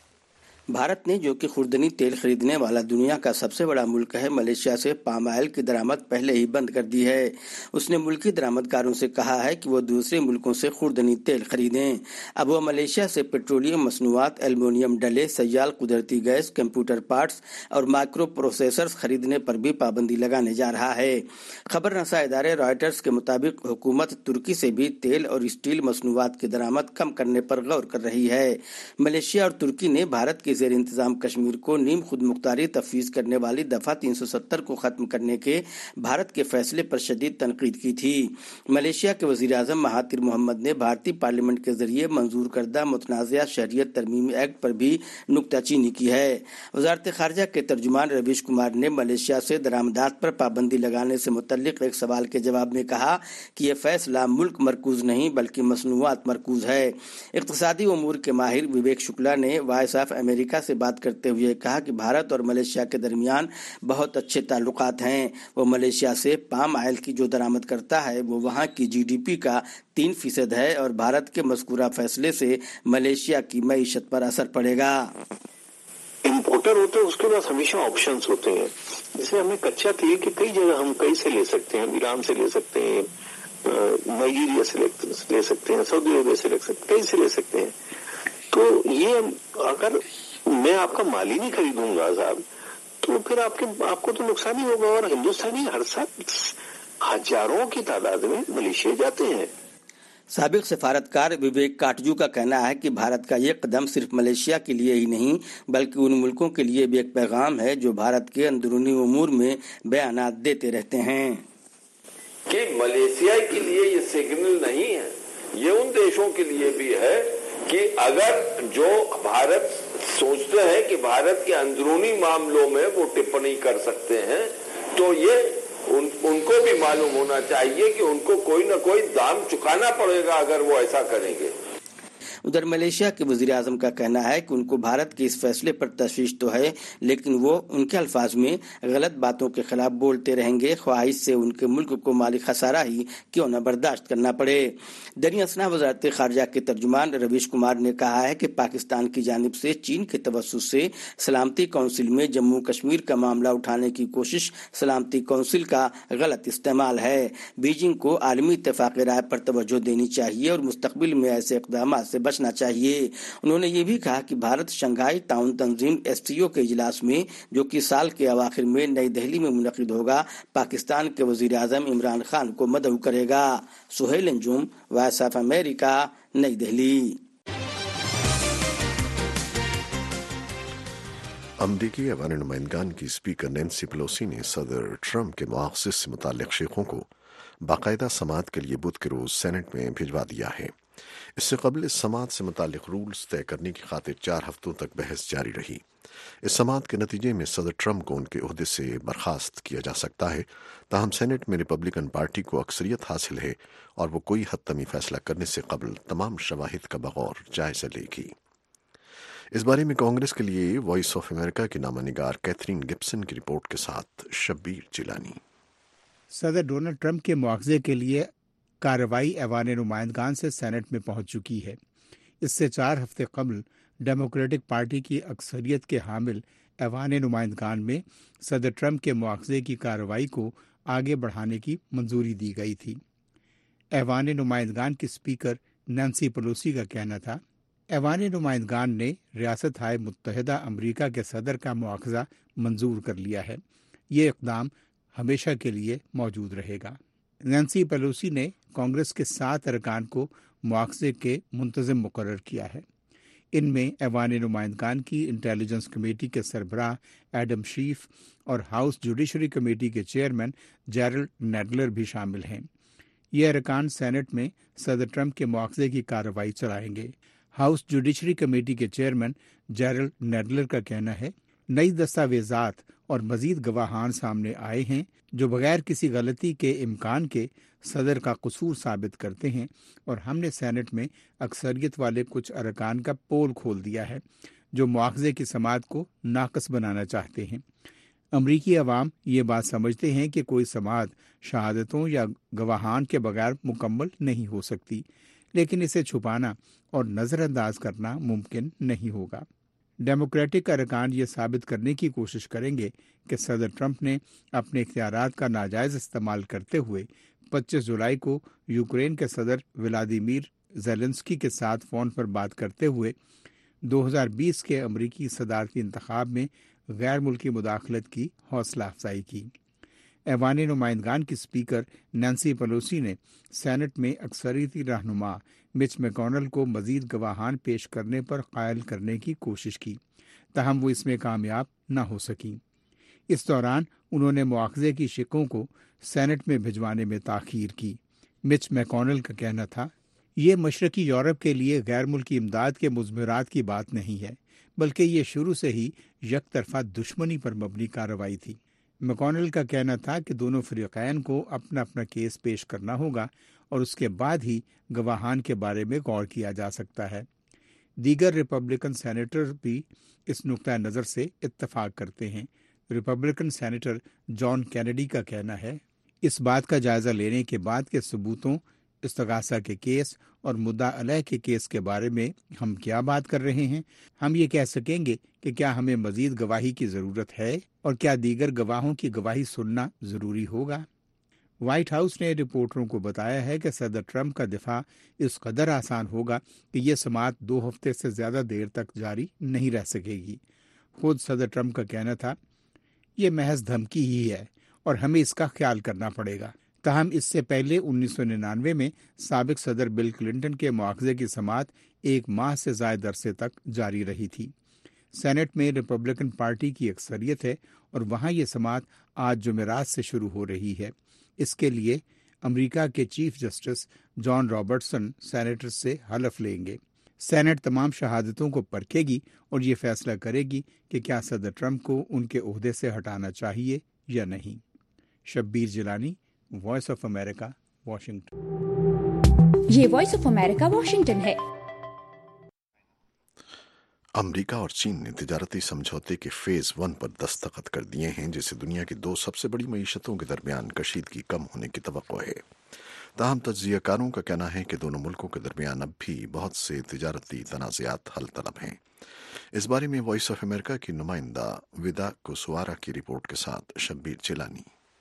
भारत ने, जो कि खुर्दनी तेल खरीदने वाला दुनिया का सबसे बड़ा मुल्क है, मलेशिया से पाम ऑयल की दरामद पहले ही बंद कर दी है। उसने मुल्की दरामदकारों से कहा है कि वो दूसरे मुल्कों से खुर्दनी तेल खरीदें। अब वो मलेशिया से पेट्रोलियम मसनूआत, एल्युमिनियम डले, सयाल, कुदरती गैस, कंप्यूटर पार्ट्स और माइक्रो प्रोसेसर्स खरीदने पर भी पाबंदी लगाने जा रहा है। खबर रसा इदारे रॉयटर्स के मुताबिक हुकूमत तुर्की से भी तेल और स्टील मसनूआत की दरामद कम करने पर गौर कर रही है। मलेशिया और तुर्की ने भारत के ज़ेर इंतजाम कश्मीर को नीम खुद मुख्तारी तफवीज़ करने वाली दफ़ा 370 को ख़त्म करने के भारत के फैसले पर शदीद तनकीद की थी। मलेशिया के वज़ीर आज़म महातिर मोहम्मद ने भारतीय पार्लियामेंट के जरिए मंजूर करदा मुतनाज़ा शहरियत तरमीमी एक्ट पर भी नुक्ताचीनी की है। वज़ारत ख़ारजा के तर्जुमान रवीश कुमार ने मलेशिया से दरामदात पर पाबंदी लगाने से मुतल्लिक एक सवाल के जवाब में कहा कि यह फैसला मुल्क मरकूज नहीं बल्कि मसनूआत मरकूज है। इक़्तिसादी उमूर के माहिर विवेक शुक्ला ने वॉइस ऑफ अमेरिका से बात करते हुए कहा कि भारत और मलेशिया के दरमियान बहुत अच्छे ताल्लुकात हैं। वो मलेशिया से पाम ऑयल की जो दरामद करता है वो वहाँ की GDP का 3% है और भारत के मज़कूरा फैसले से मलेशिया की मईशत पर असर पड़ेगा। इम्पोर्टर होते हैं उसके पास हमेशा ऑप्शंस होते हैं। जैसे हमें कच्चा तेल की कई जगह हम कहीं से ले सकते हैं, ईरान से ले सकते हैं, नाइजीरिया से ले सकते हैं, सऊदी अरब से ले सकते हैं, कहीं से ले सकते हैं। तो ये अगर मैं आपका माल ही नहीं खरीदूंगा साहब तो फिर आपको तो नुकसान ही होगा। और हिंदुस्तानी हर साल हजारों की तादाद में मलेशिया जाते हैं। سابق سفارتکار وویک کاٹجو کا کہنا ہے کہ بھارت کا یہ قدم صرف ملیشیا کے لیے ہی نہیں بلکہ ان ملکوں کے لیے بھی ایک پیغام ہے جو بھارت کے اندرونی امور میں بیانات دیتے رہتے ہیں کہ ملیشیا کے لیے یہ سگنل نہیں ہے، یہ ان دیشوں کے لیے بھی ہے کہ اگر جو بھارت سوچتے ہیں کہ بھارت کے اندرونی معاملوں میں وہ ٹپنی کر سکتے ہیں تو یہ ان کو بھی معلوم ہونا چاہیے کہ ان کو کوئی نہ کوئی دام چکانا پڑے گا اگر وہ ایسا کریں گے۔ ادھر ملیشیا کے وزیر اعظم کا کہنا ہے کہ ان کو بھارت کے اس فیصلے پر تشویش تو ہے لیکن وہ ان کے الفاظ میں غلط باتوں کے خلاف بولتے رہیں گے خواہ اس سے ان کے ملک کو مالی خسارہ ہی کیوں نہ برداشت کرنا پڑے۔ دریں اثنا وزارت خارجہ کے ترجمان رویش کمار نے کہا ہے کہ پاکستان کی جانب سے چین کے توسط سے سلامتی کونسل میں جموں کشمیر کا معاملہ اٹھانے کی کوشش سلامتی کونسل کا غلط استعمال ہے۔ بیجنگ کو عالمی اتفاق رائے پر توجہ دینی چاہیے اور مستقبل میں ایسے اقدامات سے بچنا چاہیے۔ انہوں نے یہ بھی کہا کہ بھارت شنگھائی تعاون تنظیم SCO کے اجلاس میں جو کہ سال کے اواخر میں نئی دہلی میں منعقد ہوگا پاکستان کے وزیر اعظم عمران خان کو مدعو کرے گا۔ Sohail Anjum, Voice of America, نئی دہلی۔ امریکی ایوان نمائندگان کی اسپیکر نینسی پیلوسی نے صدر ٹرمپ کے مواخذے سے متعلق شیخوں کو باقاعدہ سماعت کے لیے بدھ کے روز سینٹ میں بھجوا دیا ہے۔ اس سے قبل اس سماعت سے متعلق رولز طے کرنے کی خاطر 4 ہفتوں تک بحث جاری رہی۔ اس سماعت کے نتیجے میں صدر ٹرمپ کو ان کے عہدے سے برخاست کیا جا سکتا ہے، تاہم سینٹ میں ریپبلکن پارٹی کو اکثریت حاصل ہے اور وہ کوئی حتمی فیصلہ کرنے سے قبل تمام شواہد کا بغور جائزہ لے گی۔ اس بارے میں کانگریس کے لیے وائس آف امریکہ کی نامہ نگار کیتھرین گبسن کی رپورٹ کے ساتھ شبیر جیلانی۔ صدر ڈونلڈ ٹرمپ کے مواخذے کے لیے کارروائی ایوان نمائندگان سے سینٹ میں پہنچ چکی ہے۔ اس سے 4 ہفتے قبل ڈیموکریٹک پارٹی کی اکثریت کے حامل ایوان نمائندگان میں صدر ٹرمپ کے مواخذے کی کارروائی کو آگے بڑھانے کی منظوری دی گئی تھی۔ ایوان نمائندگان کی اسپیکر نینسی پیلوسی کا کہنا تھا، ایوان نمائندگان نے ریاست ہائے متحدہ امریکہ کے صدر کا مواخذہ منظور کر لیا ہے، یہ اقدام ہمیشہ کے لیے موجود رہے گا۔ نینسی پیلوسی نے کانگریس کے 7 ارکان کو مواخذے کے منتظم مقرر کیا ہے۔ ان میں ایوان نمائندگان کی انٹیلیجنس کمیٹی کے سربراہ ایڈم شیف اور ہاؤس جوڈیشری کمیٹی کے چیئرمین جیرلڈ نیڈلر بھی شامل ہیں۔ یہ ارکان سینٹ میں صدر ٹرمپ کے مواخذے کی کارروائی چلائیں گے۔ ہاؤس جوڈیشری کمیٹی کے چیئرمین جیرلڈ نیڈلر کا کہنا ہے، نئی دستاویزات اور مزید گواہان سامنے آئے ہیں جو بغیر کسی غلطی کے امکان کے صدر کا قصور ثابت کرتے ہیں، اور ہم نے سینٹ میں اکثریت والے کچھ ارکان کا پول کھول دیا ہے جو مواخذے کی سماعت کو ناقص بنانا چاہتے ہیں۔ امریکی عوام یہ بات سمجھتے ہیں کہ کوئی سماعت شہادتوں یا گواہان کے بغیر مکمل نہیں ہو سکتی، لیکن اسے چھپانا اور نظر انداز کرنا ممکن نہیں ہوگا۔ ڈیموکریٹک ارکان یہ ثابت کرنے کی کوشش کریں گے کہ صدر ٹرمپ نے اپنے اختیارات کا ناجائز استعمال کرتے ہوئے 25 جولائی کو یوکرین کے صدر ولادیمیر زیلنسکی کے ساتھ فون پر بات کرتے ہوئے 2020 کے امریکی صدارتی انتخاب میں غیر ملکی مداخلت کی حوصلہ افزائی کی۔ ایوان نمائندگان کی اسپیکر نینسی پیلوسی نے سینٹ میں اکثریتی رہنما مچ میکونل کو مزید گواہان پیش کرنے پر قائل کرنے کی کوشش کی، تاہم وہ اس میں کامیاب نہ ہو سکیں۔ اس دوران انہوں نے مواخذے کی شقوں کو سینٹ میں بھجوانے میں تاخیر کی۔ مچ میکونل کا کہنا تھا، یہ مشرقی یورپ کے لیے غیر ملکی امداد کے مضمرات کی بات نہیں ہے، بلکہ یہ شروع سے ہی یک طرفہ دشمنی پر مبنی کارروائی تھی۔ میکونل کا کہنا تھا کہ دونوں فریقین کو اپنا اپنا کیس پیش کرنا ہوگا اور اس کے بعد ہی گواہان کے بارے میں غور کیا جا سکتا ہے۔ دیگر ریپبلکن سینیٹر بھی اس نقطہ نظر سے اتفاق کرتے ہیں۔ ریپبلکن سینیٹر جان کینیڈی کا کہنا ہے، اس بات کا جائزہ لینے کے بعد کہ ثبوتوں، استغاثہ کے کیس اور مدعا علیہ کے کیس کے بارے میں ہم کیا بات کر رہے ہیں، ہم یہ کہہ سکیں گے کہ کیا ہمیں مزید گواہی کی ضرورت ہے اور کیا دیگر گواہوں کی گواہی سننا ضروری ہوگا۔ وائٹ ہاؤس نے رپورٹروں کو بتایا ہے کہ صدر ٹرمپ کا دفاع اس قدر آسان ہوگا کہ یہ سماعت 2 ہفتے سے زیادہ دیر تک جاری نہیں رہ سکے گی۔ خود صدر ٹرمپ کا کہنا تھا، یہ محض دھمکی ہی ہے اور ہمیں اس کا خیال کرنا پڑے گا۔ تاہم اس سے پہلے 1999 میں سابق صدر بل کلنٹن کے مواخذے کی سماعت 1 ماہ سے زائد عرصے تک جاری رہی تھی۔ سینٹ میں ریپبلکن پارٹی کی اکثریت ہے اور وہاں یہ سماعت آج جمعرات سے شروع ہو رہی ہے۔ اس کے لیے امریکہ کے chief justice John Robertson senator سے حلف لیں گے۔ سینٹ تمام شہادتوں کو پرکھے گی اور یہ فیصلہ کرے گی کہ کیا صدر ٹرمپ کو ان کے عہدے سے ہٹانا چاہیے یا نہیں۔ Shabbir Jilani, Voice of America, Washington. یہ وائس آف امریکہ واشنگٹن ہے۔ امریکہ اور چین نے تجارتی سمجھوتے کے فیز 1 پر دستخط کر دیے ہیں، جس سے دنیا کی 2 سب سے بڑی معیشتوں کے درمیان کشیدگی کم ہونے کی توقع ہے۔ تاہم تجزیہ کاروں کا کہنا ہے کہ دونوں ملکوں کے درمیان اب بھی بہت سے تجارتی تنازعات حل طلب ہیں۔ اس بارے میں وائس آف امریکہ کی نمائندہ ودا کسوارا کی رپورٹ کے ساتھ شبیر چیلانی۔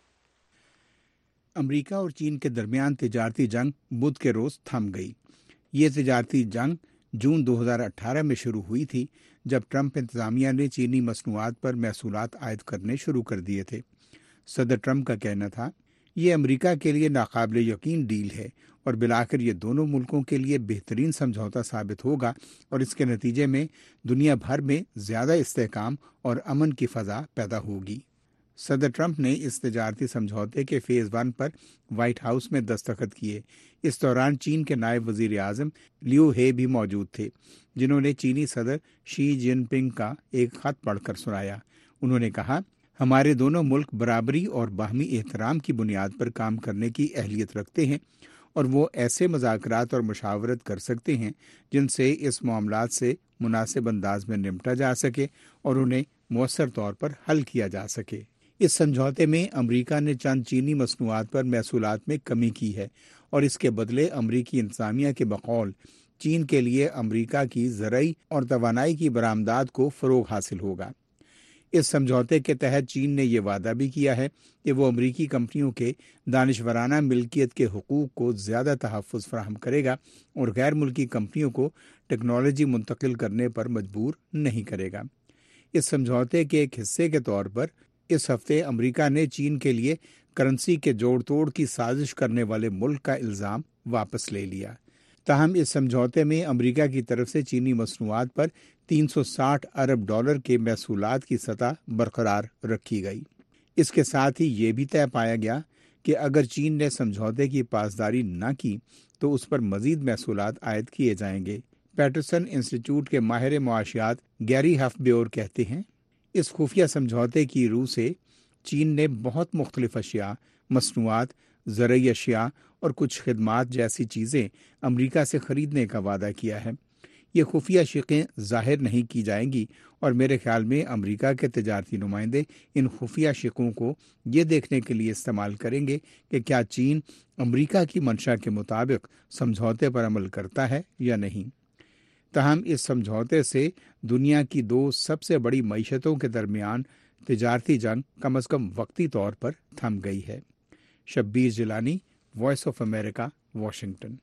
امریکہ اور چین کے درمیان تجارتی جنگ بدھ کے روز تھم گئی۔ یہ تجارتی جنگ جون 2018 میں شروع ہوئی تھی، جب ٹرمپ انتظامیہ نے چینی مصنوعات پر محصولات عائد کرنے شروع کر دیے تھے۔ صدر ٹرمپ کا کہنا تھا، یہ امریکہ کے لیے ناقابل یقین ڈیل ہے اور بالآخر یہ دونوں ملکوں کے لیے بہترین سمجھوتا ثابت ہوگا اور اس کے نتیجے میں دنیا بھر میں زیادہ استحکام اور امن کی فضا پیدا ہوگی۔ صدر ٹرمپ نے اس تجارتی سمجھوتے کے فیز 1 پر وائٹ ہاؤس میں دستخط کیے۔ اس دوران چین کے نائب وزیر اعظم لیو ہے بھی موجود تھے، جنہوں نے چینی صدر شی جن پنگ کا ایک خط پڑھ کر سنایا۔ انہوں نے کہا، ہمارے دونوں ملک برابری اور باہمی احترام کی بنیاد پر کام کرنے کی اہلیت رکھتے ہیں اور وہ ایسے مذاکرات اور مشاورت کر سکتے ہیں جن سے اس معاملات سے مناسب انداز میں نمٹا جا سکے اور انہیں مؤثر طور پر حل کیا جا سکے۔ اس سمجھوتے میں امریکہ نے چند چینی مصنوعات پر محصولات میں کمی کی ہے اور اس کے بدلے امریکی انتظامیہ کے بقول چین کے لیے امریکہ کی زرعی اور توانائی کی برآمدات کو فروغ حاصل ہوگا۔ اس سمجھوتے کے تحت چین نے یہ وعدہ بھی کیا ہے کہ وہ امریکی کمپنیوں کے دانشورانہ ملکیت کے حقوق کو زیادہ تحفظ فراہم کرے گا اور غیر ملکی کمپنیوں کو ٹیکنالوجی منتقل کرنے پر مجبور نہیں کرے گا۔ اس سمجھوتے کے ایک حصے کے طور پر اس ہفتے امریکہ نے چین کے لیے کرنسی کے جوڑ توڑ کی سازش کرنے والے ملک کا الزام واپس لے لیا۔ تاہم اس سمجھوتے میں امریکہ کی طرف سے چینی مصنوعات پر $360 ارب کے محصولات کی سطح برقرار رکھی گئی۔ اس کے ساتھ ہی یہ بھی طے پایا گیا کہ اگر چین نے سمجھوتے کی پاسداری نہ کی تو اس پر مزید محصولات عائد کیے جائیں گے۔ پیٹرسن انسٹیٹیوٹ کے ماہر معاشیات گیری ہفبیور کہتے ہیں، اس خفیہ سمجھوتے کی روح سے چین نے بہت مختلف اشیاء، مصنوعات، زرعی اشیاء اور کچھ خدمات جیسی چیزیں امریکہ سے خریدنے کا وعدہ کیا ہے۔ یہ خفیہ شقیں ظاہر نہیں کی جائیں گی اور میرے خیال میں امریکہ کے تجارتی نمائندے ان خفیہ شقوں کو یہ دیکھنے کے لیے استعمال کریں گے کہ کیا چین امریکہ کی منشا کے مطابق سمجھوتے پر عمل کرتا ہے یا نہیں۔ تاہم اس سمجھوتے سے دنیا کی 2 سب سے بڑی معیشتوں کے درمیان تجارتی جنگ کم از کم وقتی طور پر تھم گئی ہے۔ Shabbir Jilani, Voice of America, Washington.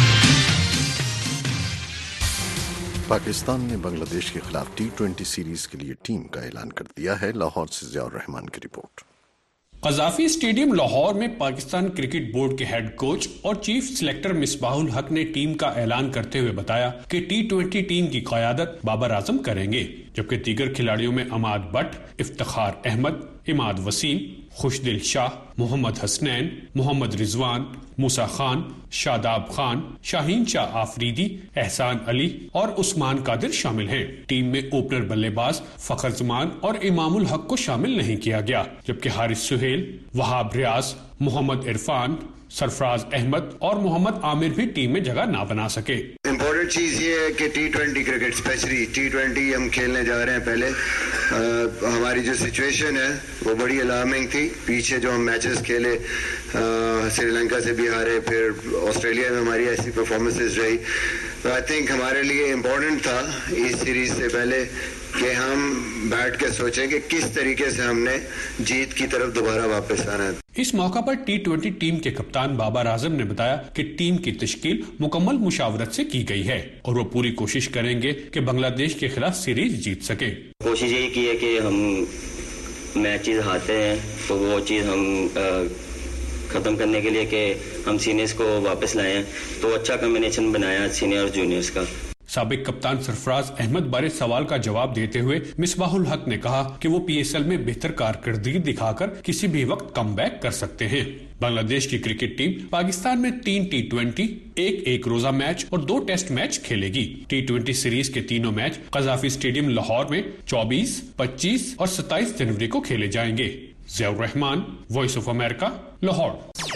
Pakistan نے بنگلہ دیش کے خلاف T20 سیریز کے لیے ٹیم کا اعلان کر دیا ہے۔ لاہور سے ضیاء الرحمان کی رپورٹ۔ قذافی اسٹیڈیم لاہور میں پاکستان کرکٹ بورڈ کے ہیڈ کوچ اور چیف سلیکٹر مصباح الحق نے ٹیم کا اعلان کرتے ہوئے بتایا کہ T20 ٹیم کی قیادت بابر اعظم کریں گے، جبکہ دیگر کھلاڑیوں میں عماد بٹ، افتخار احمد، عماد وسیم، خوشدل شاہ، محمد حسنین، محمد رضوان، موسیٰ خان، شاداب خان، شاہین شاہ آفریدی، احسان علی اور عثمان قادر شامل ہیں۔ ٹیم میں اوپنر بلے باز فخر زمان اور امام الحق کو شامل نہیں کیا گیا، جبکہ حارث سہیل، وہاب ریاض، محمد عرفان، سرفراز احمد اور محمد عامر بھی ٹیم میں جگہ نہ بنا سکے۔ امپورٹنٹ چیز یہ ہے کہ T20 کرکٹ، اسپیشلی T20 ہم کھیلنے جا رہے ہیں۔ پہلے ہماری جو سچویشن ہے وہ بڑی الارمنگ تھی۔ پیچھے جو ہم میچز کھیلے، سری لنکا سے بھی ہارے، پھر آسٹریلیا میں ہماری ایسی پرفارمنسز رہی۔ آئی تھنک ہمارے لیے امپورٹنٹ تھا اس سیریز سے پہلے کہ ہم بیٹھ کے سوچیں کہ کس طریقے سے ہم نے جیت کی طرف دوبارہ واپس آنا ہے۔ اس موقع پر T20 ٹیم کے کپتان بابر اعظم نے بتایا کہ ٹیم کی تشکیل مکمل مشاورت سے کی گئی ہے اور وہ پوری کوشش کریں گے کہ بنگلہ دیش کے خلاف سیریز جیت سکے۔ کوشش یہی کی ہے کہ ہم میچز ہارتے ہیں تو وہ چیز ہم ختم کرنے کے لیے کہ ہم سینئرز کو واپس لائے ہیں، تو اچھا کمبینیشن بنایا سینئر اور جونیئرز کا۔ سابق کپتان سرفراز احمد بارے سوال کا جواب دیتے ہوئے مصباح الحق نے کہا کہ وہ پی ایس ایل میں بہتر کارکردگی دکھا کر کسی بھی وقت کم بیک کر سکتے ہیں۔ بنگلہ دیش کی کرکٹ ٹیم پاکستان میں 3 T20، ایک روزہ میچ اور 2 ٹیسٹ میچ کھیلے گی۔ T20 سیریز کے تینوں میچ قذافی اسٹیڈیم لاہور میں 24، 25 اور 27 جنوری کو کھیلے جائیں گے۔ Zia ur-Rehman, Voice of America, Lahore.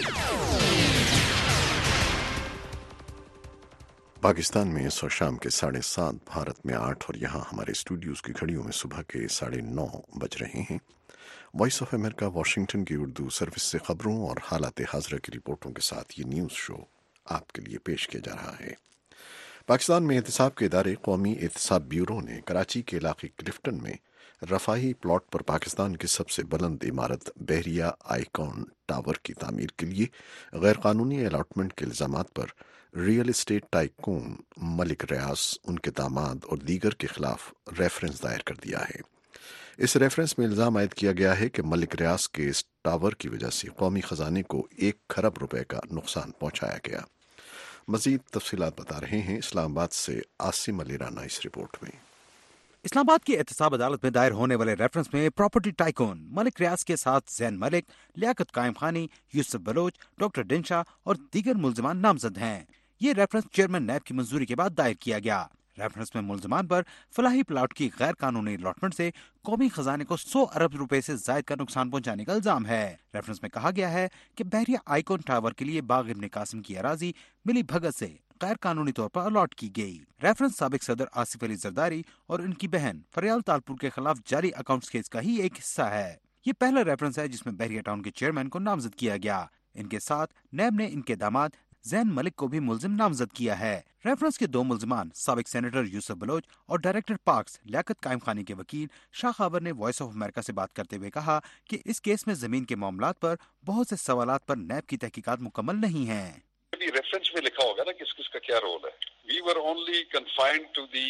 Pakistan میں اس وقت شام کے 7:30، بھارت میں 8 اور یہاں ہمارے اسٹوڈیوز کی گھڑیوں میں صبح کے 9:30 بج رہے ہیں۔ وائس آف امریکہ واشنگٹن کی اردو سروس سے خبروں اور حالات حاضرہ کی رپورٹوں کے ساتھ یہ نیوز شو آپ کے لیے پیش کیا جا رہا ہے۔ پاکستان میں احتساب کے ادارے قومی احتساب بیورو نے کراچی کے علاقے کلفٹن میں رفاہی پلاٹ پر پاکستان کی سب سے بلند عمارت بحریہ آئیکن ٹاور کی تعمیر کے لیے غیر قانونی الاٹمنٹ کے الزامات پر real estate tycoon Malik Riaz, ان کے داماد اور دیگر کے خلاف ریفرنس دائر کر دیا ہے۔ اس ریفرنس میں الزام عائد کیا گیا ہے کہ ملک ریاض کے اس ٹاور کی وجہ سے قومی خزانے کو 1 کھرب روپے کا نقصان پہنچایا گیا۔ مزید تفصیلات بتا رہے ہیں اسلام آباد سے عاصم علی رانا اس رپورٹ میں۔ اسلام آباد کی احتساب عدالت میں دائر ہونے والے ریفرنس میں پراپرٹی ٹائکون ملک ریاض کے ساتھ زین ملک، لیاقت قائم خانی، یوسف بلوچ، ڈاکٹر ڈنشا اور دیگر ملزمان نامزد ہیں۔ یہ ریفرنس چیئرمین نیب کی منظوری کے بعد دائر کیا گیا۔ ریفرنس میں ملزمان پر فلاحی پلاٹ کی غیر قانونی الاٹمنٹ سے قومی خزانے کو 100 ارب روپے سے زائد کا نقصان پہنچانے کا الزام ہے۔ ریفرنس میں کہا گیا ہے کہ بحریہ آئیکن ٹاور کے لیے باغ ابن قاسم کی اراضی ملی بھگت سے غیر قانونی طور پر الاٹ کی گئی۔ ریفرنس سابق صدر آصف علی زرداری اور ان کی بہن فریال تالپور کے خلاف جاری اکاؤنٹس کیس کا ہی ایک حصہ ہے۔ یہ پہلا ریفرنس ہے جس میں بحریہ ٹاؤن کے چیئرمین کو نامزد کیا گیا۔ ان کے ساتھ نیب نے ان کے داماد زین ملک کو بھی ملزم نامزد کیا ہے۔ ریفرنس کے 2 ملزمان سابق سینیٹر یوسف بلوچ اور ڈائریکٹر پارکس لیاقت قائم خانی کے وکیل شاہ خاور نے وائس آف امریکہ سے بات کرتے ہوئے کہا کہ اس کیس میں زمین کے معاملات پر بہت سے سوالات پر نیب کی تحقیقات مکمل نہیں ہیں۔ ریفرنس میں لکھا ہوگا نا کس کس کا کیا رول ہے۔ We were only confined to the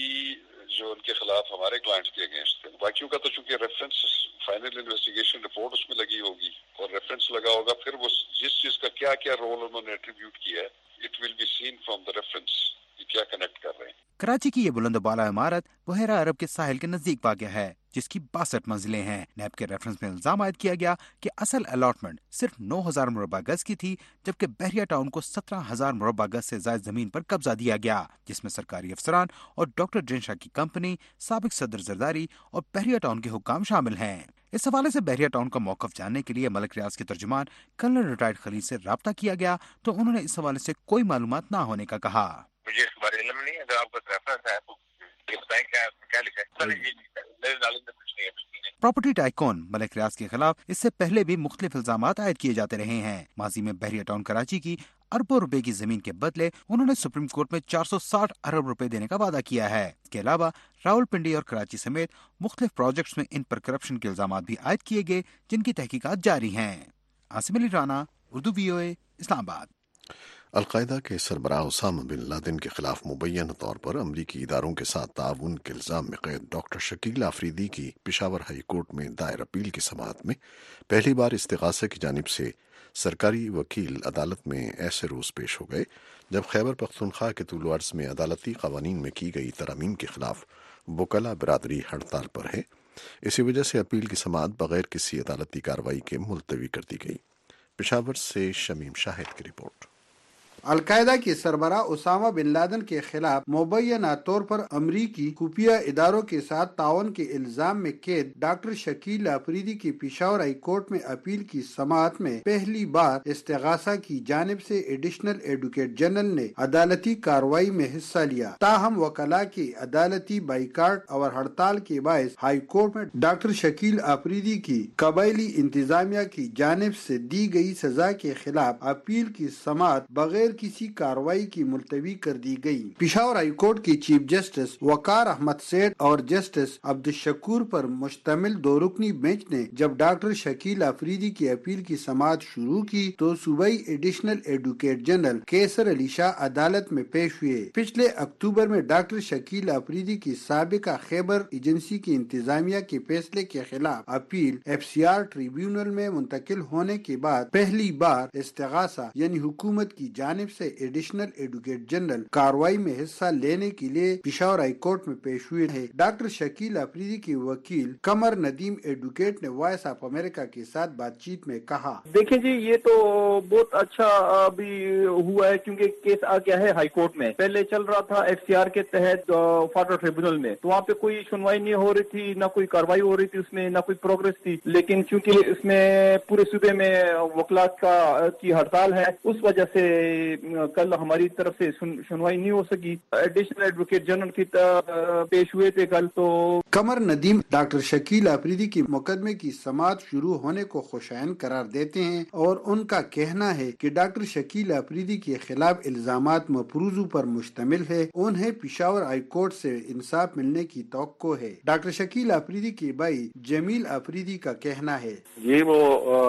جو ان کے خلاف ہمارے کلائنٹس کے اگینسٹ تھے، باقیوں کا تو چونکہ ریفرنس فائنل انویسٹیگیشن رپورٹ اس میں لگی ہوگی اور ریفرنس لگا ہوگا، پھر وہ جس چیز کا کیا کیا رول انہوں نے ایٹریبیوٹ کیا ہے it will be seen from the reference کیا کنیکٹ کر رہے ہیں۔ کراچی کی یہ بلند و بالا عمارت بحیرہ عرب کے ساحل کے نزدیک واقع ہے جس کی 62 منزلیں ہیں۔ نیب کے ریفرنس میں الزام عائد کیا گیا کہ اصل الاٹمنٹ صرف 9000 مربع گز کی تھی، جبکہ بحریہ ٹاؤن کو 17000 مربع گز سے زائد زمین پر قبضہ دیا گیا، جس میں سرکاری افسران اور ڈاکٹر ڈنشا کی کمپنی، سابق صدر زرداری اور بحریہ ٹاؤن کے حکام شامل ہیں۔ اس حوالے سے بحریہ ٹاؤن کا موقف جاننے کے لیے ملک ریاض کے ترجمان کرنل ریٹائرڈ خلیل سے رابطہ کیا گیا تو انہوں نے اس حوالے سے کوئی معلومات نہ ہونے کا کہا۔ مجھے اس بارے علم نہیں ہے، اگر آپ کا ریفرنس ہے تو بتائیں کیا لکھا ہے۔ میرے نالج میں کچھ نہیں ہے۔ پراپرٹی ٹائکون ملک ریاض کے خلاف اس سے پہلے بھی مختلف الزامات عائد کیے جاتے رہے ہیں۔ ماضی میں بحریہ ٹاؤن کراچی کی اربوں روپے کی زمین کے بدلے انہوں نے سپریم کورٹ میں 460 ارب روپے دینے کا وعدہ کیا ہے۔ اس کے علاوہ راول پنڈی اور کراچی سمیت مختلف پروجیکٹس میں ان پر کرپشن کے الزامات بھی عائد کیے گئے جن کی تحقیقات جاری ہیں۔ عاصم علی رانا، اردو VOA، اسلام آباد۔ القاعدہ کے سربراہ اسامہ بن لادن کے خلاف مبینہ طور پر امریکی اداروں کے ساتھ تعاون کے الزام میں قید ڈاکٹر شکیل آفریدی کی پشاور ہائی کورٹ میں دائر اپیل کی سماعت میں پہلی بار استغاثہ کی جانب سے سرکاری وکیل عدالت میں ایسے روز پیش ہو گئے جب خیبر پختونخوا کے طول و عرض میں عدالتی قوانین میں کی گئی ترامیم کے خلاف وکلا برادری ہڑتال پر ہے۔ اسی وجہ سے اپیل کی سماعت بغیر کسی عدالتی کارروائی کے ملتوی کر دی گئی۔ پشاور سے شمیم شاہد کی رپورٹ۔ القاعدہ کے سربراہ اسامہ بن لادن کے خلاف مبینہ طور پر امریکی خفیہ اداروں کے ساتھ تعاون کے الزام میں قید ڈاکٹر شکیل آفریدی کی پشاور ہائی کورٹ میں اپیل کی سماعت میں پہلی بار استغاثہ کی جانب سے ایڈیشنل ایڈوکیٹ جنرل نے عدالتی کارروائی میں حصہ لیا، تاہم وکلاء کی عدالتی بائیکاٹ اور ہڑتال کے باعث ہائی کورٹ میں ڈاکٹر شکیل آفریدی کی قبائلی انتظامیہ کی جانب سے دی گئی سزا کے خلاف اپیل کی سماعت بغیر بغیر کسی کارروائی کی ملتوی کر دی گئی۔ پشاور ہائی کورٹ کی چیف جسٹس وقار احمد سیٹھ اور جسٹس عبدالشکور پر مشتمل 2 رکنی بینچ نے جب ڈاکٹر شکیل آفریدی کی اپیل کی سماعت شروع کی تو صوبائی ایڈیشنل ایڈوکیٹ جنرل کیسر علی شاہ عدالت میں پیش ہوئے۔ پچھلے اکتوبر میں ڈاکٹر شکیل آفریدی کی سابقہ خیبر ایجنسی کی انتظامیہ کے فیصلے کے خلاف اپیل FCR ٹریبیونل میں منتقل ہونے کے بعد پہلی بار استغاثہ یعنی حکومت کی جانب سے ایڈیشنل ایڈوکیٹ جنرل کارروائی میں حصہ لینے کے لیے پشاور ہائی کورٹ میں پیش ہوئے ہیں۔ ڈاکٹر شکیل آفریدی کے وکیل قمر ندیم ایڈوکیٹ نے وائس آف امریکہ کے ساتھ بات چیت میں کہا، دیکھیں جی یہ تو بہت اچھا ابھی ہوا ہے کیونکہ کیس آ گیا ہے ہائی کورٹ میں۔ پہلے چل رہا تھا FCR کے تحت فاٹر ٹریبیونل میں، تو وہاں پہ کوئی سنوائی نہیں ہو رہی تھی، نہ کوئی کاروائی ہو رہی تھی، اس میں نہ کوئی پروگرس تھی۔ لیکن چونکہ اس میں پورے صوبے میں وکلاء کی ہڑتال ہے، اس وجہ سے کل ہماری طرف سے سنوائی نہیں ہو سکی۔ ایڈیشنل ایڈوکیٹ جنرل کی پیش ہوئے تھے کل۔ تو قمر ندیم ڈاکٹر شکیل آفریدی کے مقدمے کی سماعت شروع ہونے کو خوشائن قرار دیتے ہیں اور ان کا کہنا ہے کہ ڈاکٹر شکیل آفریدی کے خلاف الزامات مفروضوں پر مشتمل ہے، انہیں پشاور ہائی کورٹ سے انصاف ملنے کی توقع ہے۔ ڈاکٹر شکیل آفریدی کے بھائی جمیل آفریدی کا کہنا ہے، یہ وہ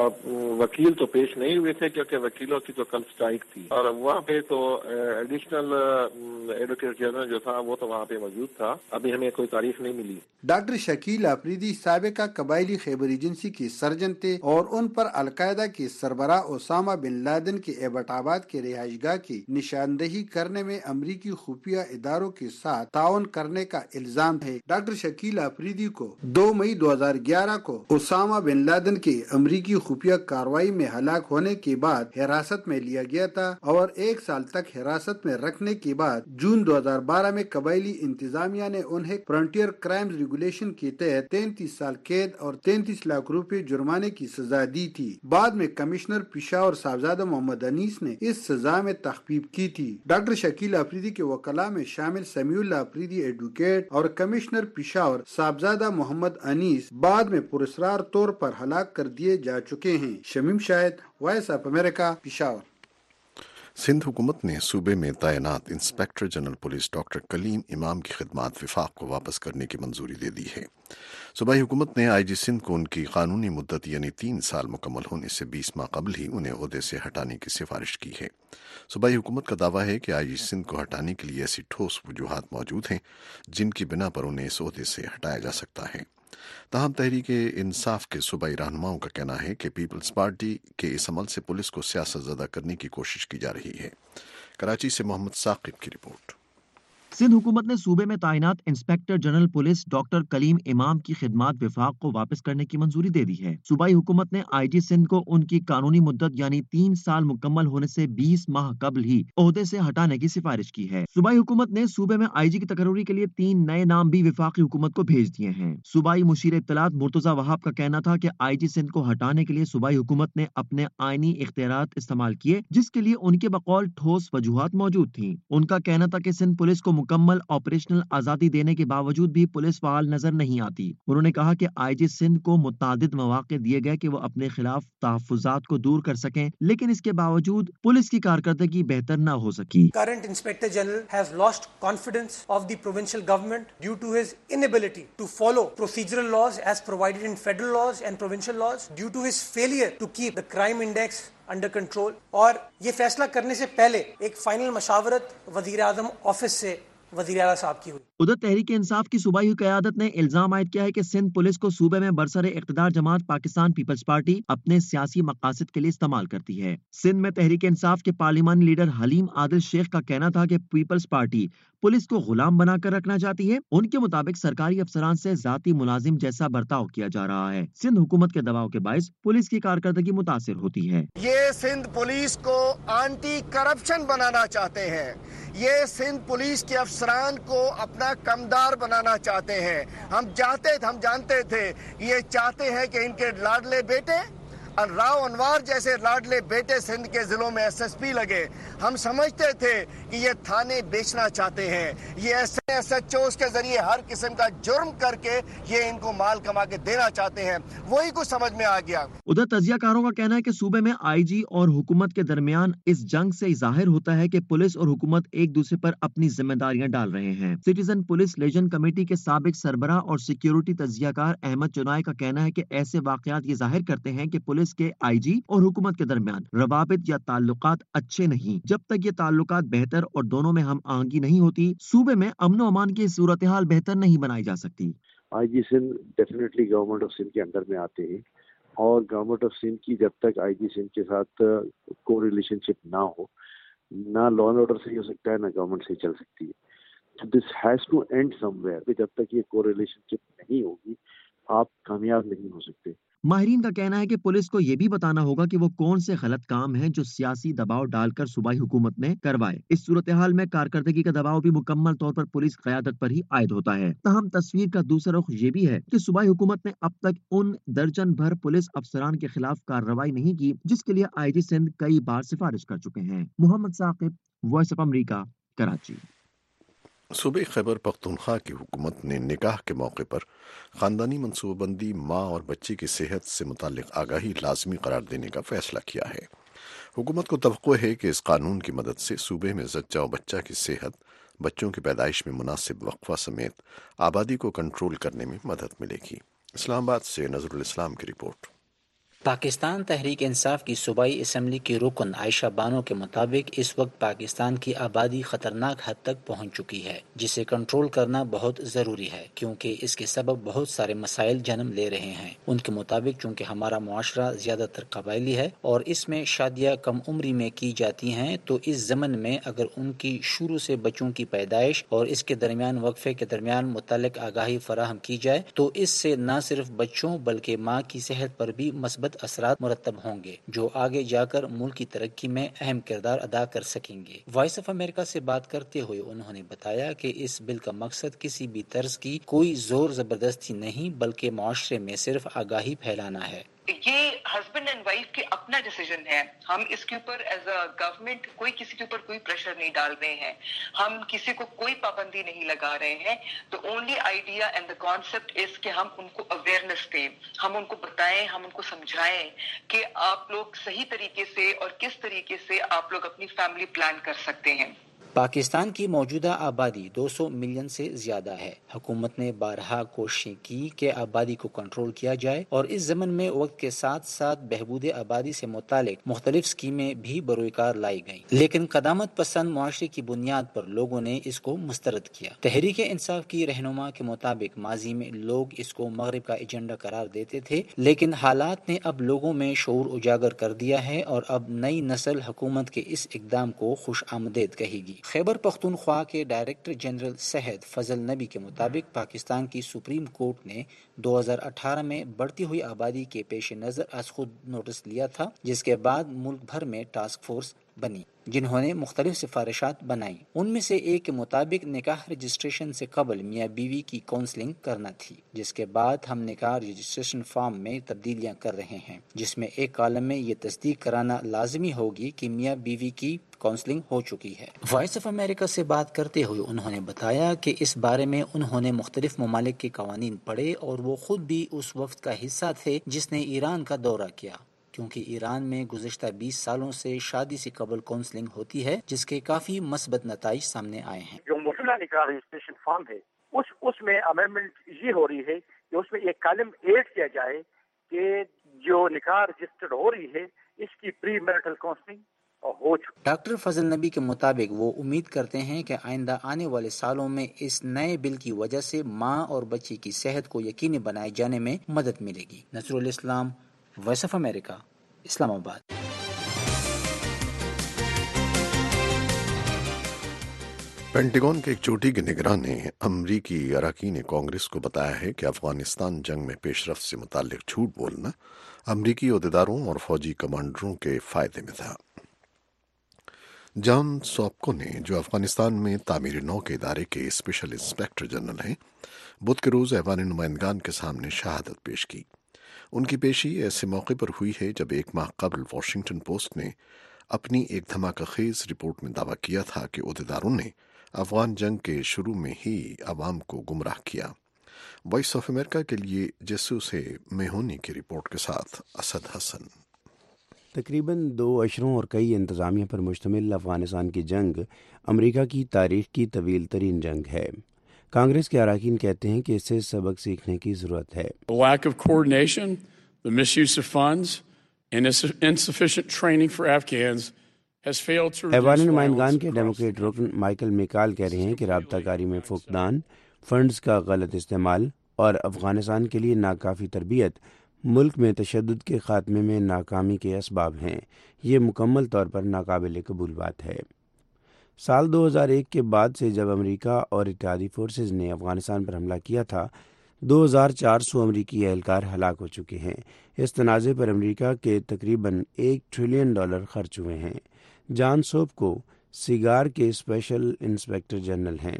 وکیل تو پیش نہیں ہوئے تھے کیونکہ وکیلوں کی تو کل اسٹرائک تھی، اور وہاں پہ تو ایڈیشنل ایڈوکیٹ جنرل جو تھا وہ تو وہاں پہ موجود تھا۔ ابھی ہمیں کوئی تاریخ نہیں ملی۔ ڈاکٹر شکیل آفریدی سابقہ قبائلی خیبر ایجنسی کے سرجن تھے اور ان پر القاعدہ کے سربراہ اسامہ بن لادن کے ایبٹ آباد کے رہائش گاہ کی نشاندہی کرنے میں امریکی خفیہ اداروں کے ساتھ تعاون کرنے کا الزام ہے۔ ڈاکٹر شکیل آفریدی کو 2 مئی 2011 کو اسامہ بن لادن کے امریکی خفیہ کارروائی میں ہلاک ہونے کے بعد حراست میں لیا گیا تھا اور 1 سال تک حراست میں رکھنے کے بعد جون 2012 میں قبائلی انتظامیہ نے انہیں فرنٹیئر کرائمز ریگولیشن کے تحت 33 سال قید اور 33 لاکھ روپے جرمانے کی سزا دی تھی۔ بعد میں کمشنر پشاور صاحبزادہ محمد انیس نے اس سزا میں تخفیف کی تھی۔ ڈاکٹر شکیل آفریدی کے وکلاء میں شامل سمیع اللہ آفریدی ایڈوکیٹ اور کمشنر پشاور صاحبزادہ محمد انیس بعد میں پراسرار طور پر ہلاک کر دیے جا چکے ہیں۔ Shamim Shahid, Voice of America, Peshawar. Sindh حکومت نے صوبے میں تعینات inspector general police doctor Kaleem Imam کی خدمات وفاق کو واپس کرنے کی منظوری دے دی ہے۔ صوبائی حکومت نے IG سندھ کو ان کی قانونی مدت یعنی 3 سال مکمل ہونے سے 20 ماہ قبل ہی انہیں عہدے سے ہٹانے کی سفارش کی ہے۔ صوبائی حکومت کا دعویٰ ہے کہ IG سندھ کو ہٹانے کے لیے ایسی ٹھوس وجوہات موجود ہیں جن کی بنا پر انہیں اس عہدے سے ہٹایا جا سکتا ہے۔ تاہم تحریک انصاف کے صوبائی رہنماؤں کا کہنا ہے کہ پیپلز پارٹی کے اس عمل سے پولیس کو سیاست زدہ کرنے کی کوشش کی جا رہی ہے۔ کراچی سے محمد ثاقب کی رپورٹ۔ سندھ حکومت نے صوبے میں تعینات inspector general police doctor Kaleem Imam کی خدمات وفاق کو واپس کرنے کی منظوری دے دی ہے۔ صوبائی حکومت نے IG سندھ کو ان کی قانونی مدت یعنی 3 سال مکمل ہونے سے 20 ماہ قبل ہی عہدے سے ہٹانے کی سفارش کی ہے۔ صوبائی حکومت نے صوبے میں IG کی تقرری کے لیے 3 نئے نام بھی وفاقی حکومت کو بھیج دیے ہیں۔ صوبائی مشیر اطلاعات مرتضی وہاب کا کہنا تھا کہ IG سندھ کو ہٹانے کے لیے صوبائی حکومت نے اپنے آئینی اختیارات استعمال کیے، جس کے لیے ان کے بقول ٹھوس وجوہات موجود تھیں۔ ان کا کہنا تھا کہ سندھ پولیس کو مکمل آپریشنل آزادی دینے کے باوجود بھی پولیس فعال نظر نہیں آتی۔ انہوں نے کہا کہ IG سندھ کو متعدد مواقع دیے گئے کہ وہ اپنے خلاف تحفظات کو دور کر سکیں، لیکن اس کے باوجود پولیس کی کارکردگی بہتر نہ ہو سکی۔ Current Inspector General has lost confidence of the provincial government due to his inability to follow procedural laws as provided in federal laws and provincial laws, due to his failure to keep the crime index under control. اور یہ فیصلہ کرنے سے پہلے ایک final مشاورت وزیر اعظم office سے وزیر اعلیٰ صاحب کی ہوئی۔ ادھر تحریک انصاف کی صوبائی قیادت نے الزام عائد کیا ہے کہ سندھ پولیس کو صوبے میں برسر اقتدار جماعت پاکستان پیپلز پارٹی اپنے سیاسی مقاصد کے لیے استعمال کرتی ہے۔ سندھ میں تحریک انصاف کے پارلیمانی لیڈر حلیم عادل شیخ کا کہنا تھا کہ پیپلز پارٹی پولیس کو غلام بنا کر رکھنا چاہتی ہے۔ ان کے مطابق سرکاری افسران سے ذاتی ملازم جیسا برتاؤ کیا جا رہا ہے۔ سندھ حکومت کے دباؤ کے باعث پولیس کی کارکردگی متاثر ہوتی ہے۔ یہ سندھ پولیس کو اینٹی کرپشن بنانا چاہتے ہیں، یہ سندھ پولیس کے افسران کو اپنا کمدار بنانا چاہتے ہیں۔ ہم جانتے تھے یہ چاہتے ہیں کہ ان کے لاڈلے بیٹے राव अनवार जैसे लाडले बेटे सिंध के जिलों में SSP लगे। हम समझते थे कि ये थाने बेचना चाहते हैं, ये SHOs के जरिए हर किस्म का जुर्म करके ये इनको माल कमा के देना चाहते हैं। वही कुछ समझ में आ गया। उधर तजियाकारों का कहना है कि सूबे में IG और हुकूमत के दरमियान इस जंग से जाहिर होता है कि पुलिस और हुकूमत एक दूसरे पर अपनी जिम्मेदारियां डाल रहे हैं। सिटीजन पुलिस लेजेंड कमेटी के साबिक सरबराह और सिक्योरिटी तजियाकार अहमद चुनाई का कहना है कि ऐसे वाकयात ये जाहिर करते हैं कि पुलिस के IG और हुकूमत के दरमियान रवाबित या ताल्लुकात अच्छे नहीं। जब तक ये ताल्लुकात बेहतर और दोनों में हम आहंगी नहीं होती, सूबे में अमन अमान की सूरत हाल बेहतर नहीं बनाई जा सकती। IG Sindh definitely government of Sindh के अंडर में आते हैं और गवर्नमेंट ऑफ सिंध की जब तक IG सिंध के साथ को रिलेशनशिप ना हो, ना लॉ एंड ऑर्डर सही हो सकता है, ना गवर्नमेंट सही चल सकती है। तो this has to end somewhere. जब तक ये को रिलेशनशिप नहीं होगी, आप कामयाब नहीं हो सकते। माहिरीन का कहना है कि पुलिस को ये भी बताना होगा कि वो कौन से गलत काम हैं जो सियासी दबाव डालकर सूबाई हुकूमत ने करवाए। इस सूरत हाल में कारकर्दगी का दबाव भी मुकम्मल तौर पर पुलिस क़यादत पर ही आयद होता है। तहम तस्वीर का दूसरा रुख ये भी है कि सूबाई हुकूमत ने अब तक उन दर्जन भर पुलिस अफसरान के खिलाफ कार्रवाई नहीं की जिसके लिए IG सिंध कई बार सिफारिश कर चुके हैं। Mohammad Saqib, Voice of America, Karachi. सूबे खैबर पख्तूनख्वा की हुकूमत ने निकाह के मौके पर ख़ानदानी मनसूबाबंदी, माँ और बच्चे की सेहत से मुतालिक आगाही लाजमी करार देने का फैसला किया है। हुकूमत को तवक्को है कि इस कानून की मदद से सूबे में ज़च्चा और बच्चा की सेहत, बच्चों की पैदाइश में मुनासिब वक्फा समेत आबादी को कंट्रोल करने में मदद मिलेगी। इस्लामाबाद से नज़रुल इस्लाम की रिपोर्ट। पाकिस्तान तहरीक इंसाफ की सूबाई असम्बली की रुकन आयशा बानो के मुताबिक इस वक्त पाकिस्तान की आबादी खतरनाक हद तक पहुंच चुकी है, जिसे कंट्रोल करना बहुत ज़रूरी है क्योंकि इसके सबब बहुत सारे मसाइल जन्म ले रहे हैं। उनके मुताबिक चूँकि हमारा मुआशरा ज़्यादातर कबायली है और इसमें शादियाँ कम उम्री में की जाती हैं, तो इस ज़मन में अगर उनकी शुरू से बच्चों की पैदाइश और इसके दरमियान वक्फे के दरमियान मुतालिक आगाही फराहम की जाए तो इससे न सिर्फ बच्चों बल्कि माँ की सेहत पर भी मस्बत असरात मुरतब होंगे जो आगे जाकर मुल्क की तरक्की में अहम किरदार अदा कर सकेंगे। वॉइस ऑफ अमेरिका से बात करते हुए उन्होंने बताया कि इस बिल का मकसद किसी भी तर्ज की कोई जोर जबरदस्ती नहीं बल्कि मुआशरे में सिर्फ आगाही फैलाना है। ये हस्बैंड एंड वाइफ के अपना डिसीजन है। हम इसके ऊपर एज अ गवर्नमेंट किसी के ऊपर कोई प्रेशर नहीं डाल रहे हैं, हम किसी को कोई पाबंदी नहीं लगा रहे हैं। तो only idea and the concept is कि हम उनको अवेयरनेस दें, हम उनको बताएं, हम उनको समझाएं कि आप लोग सही तरीके से और किस तरीके से आप लोग अपनी फैमिली प्लान कर सकते हैं। पाकिस्तान की मौजूदा आबादी 200 मिलियन से ज्यादा है। हुकूमत ने बारहा कोशिशें की कि आबादी को कंट्रोल किया जाए और इस ज़मन में वक्त के साथ साथ बहबूद आबादी से मुतालिक मुख्तलिफ स्कीमें भी बरोकार लाई गईं, लेकिन कदामत पसंद मुआशरे की बुनियाद पर लोगों ने इसको मुस्तरद किया। तहरीक इंसाफ की रहनुमा के मुताबिक माजी में लोग इसको मगरिब का एजेंडा करार देते थे, लेकिन हालात ने अब लोगों में शऊर उजागर कर दिया है और अब नई नस्ल हुकूमत के इस इकदाम को खुश आमदेद कहेगी। खैबर पख्तूनख्वा के डायरेक्टर जनरल सैयद फजल नबी के मुताबिक पाकिस्तान की सुप्रीम कोर्ट ने 2018 में बढ़ती हुई आबादी के पेश नज़र आज खुद नोटिस लिया था, जिसके बाद मुल्क भर में टास्क फोर्स बनी जिन्होंने मुख्तलिफ सिफारिशात बनाई। उनमें से एक के मुताबिक निकाह रजिस्ट्रेशन से कबल मियाँ बीवी की काउंसलिंग करना थी, जिसके बाद हम निकाह रजिस्ट्रेशन फॉर्म में तब्दीलियां कर रहे हैं, जिसमें एक कॉलम में ये तस्दीक कराना लाजमी होगी कि मियाँ बीवी की काउंसलिंग हो चुकी है। वॉइस ऑफ अमेरिका से बात करते हुए उन्होंने बताया कि इस बारे में उन्होंने मुख्तलिफ ममालिक के कवानीन पढ़े और वो खुद भी उस वफ्द का हिस्सा थे जिसने ईरान का दौरा किया, क्योंकि ईरान में गुज़िश्ता 20 सालों से शादी से कबल काउंसलिंग होती है, जिसके काफी मस्बत नताइज सामने आए हैं। जो मौजूदा निकाह रजिस्ट्रेशन फॉर्म है उसमें अमेंडमेंट ये हो रही है कि उसमें एक कॉलम ऐड किया जाए कि जो निकाह रजिस्टर्ड हो रही है इसकी प्री मैरिटल काउंसलिंग हो चुकी। डॉक्टर फजल नबी के मुताबिक वो उम्मीद करते हैं कि आइंदा आने वाले सालों में इस नए बिल की वजह से माँ और बच्ची की सेहत को यकीनी बनाए जाने में मदद मिलेगी। Nasrul Islam, Voice of America, Islamabad. Pentagon के एक चोटी के निगरान ने अमरीकी अरकान कांग्रेस को बताया है कि अफगानिस्तान जंग में पेशरफ्त से मुतालिक झूठ बोलना अमरीकी अहदेदारों और फौजी कमांडरों के फायदे में था। जॉन सॉपको ने, जो अफगानिस्तान में तामीर नौ के इदारे के स्पेशल इंस्पेक्टर जनरल हैं, बुध के रोज ऐवान नुमाइंदगान के सामने शहादत पेश की। ان کی پیشی ایسے موقع پر ہوئی ہے جب ایک ماہ قبل واشنگٹن پوسٹ نے اپنی ایک دھماکہ خیز رپورٹ میں دعویٰ کیا تھا کہ عہدیداروں نے افغان جنگ کے شروع میں ہی عوام کو گمراہ کیا۔ وائس آف امریکہ کے لیے جیسو سے میہونی کی رپورٹ کے ساتھ اسد حسن۔ تقریباً 2 اشروں اور کئی انتظامیہ پر مشتمل افغانستان کی جنگ امریکہ کی تاریخ کی طویل ترین جنگ ہے۔ کانگریس کے اراکین کہتے ہیں کہ اس سے سبق سیکھنے کی ضرورت ہے۔ The lack of coordination, the misuse of funds, and insufficient training for Afghans has failed to reduce ایوان نمائندگان violence کے across ڈیموکریٹ رکن مائیکل میکال کہہ رہے ہیں کہ رابطہ کاری میں فقدان، فنڈز کا غلط استعمال اور افغانستان کے لیے ناکافی تربیت ملک میں تشدد کے خاتمے میں ناکامی کے اسباب ہیں۔ یہ مکمل طور پر ناقابل قبول بات ہے۔ سال 2001 کے بعد سے جب امریکہ اور اتحادی فورسز نے افغانستان پر حملہ کیا تھا، 2400 امریکی اہلکار ہلاک ہو چکے ہیں۔ اس تنازع پر امریکہ کے تقریباً $1 ٹریلین خرچ ہوئے ہیں۔ جان سوپ کو سیگار کے اسپیشل انسپیکٹر جنرل ہیں۔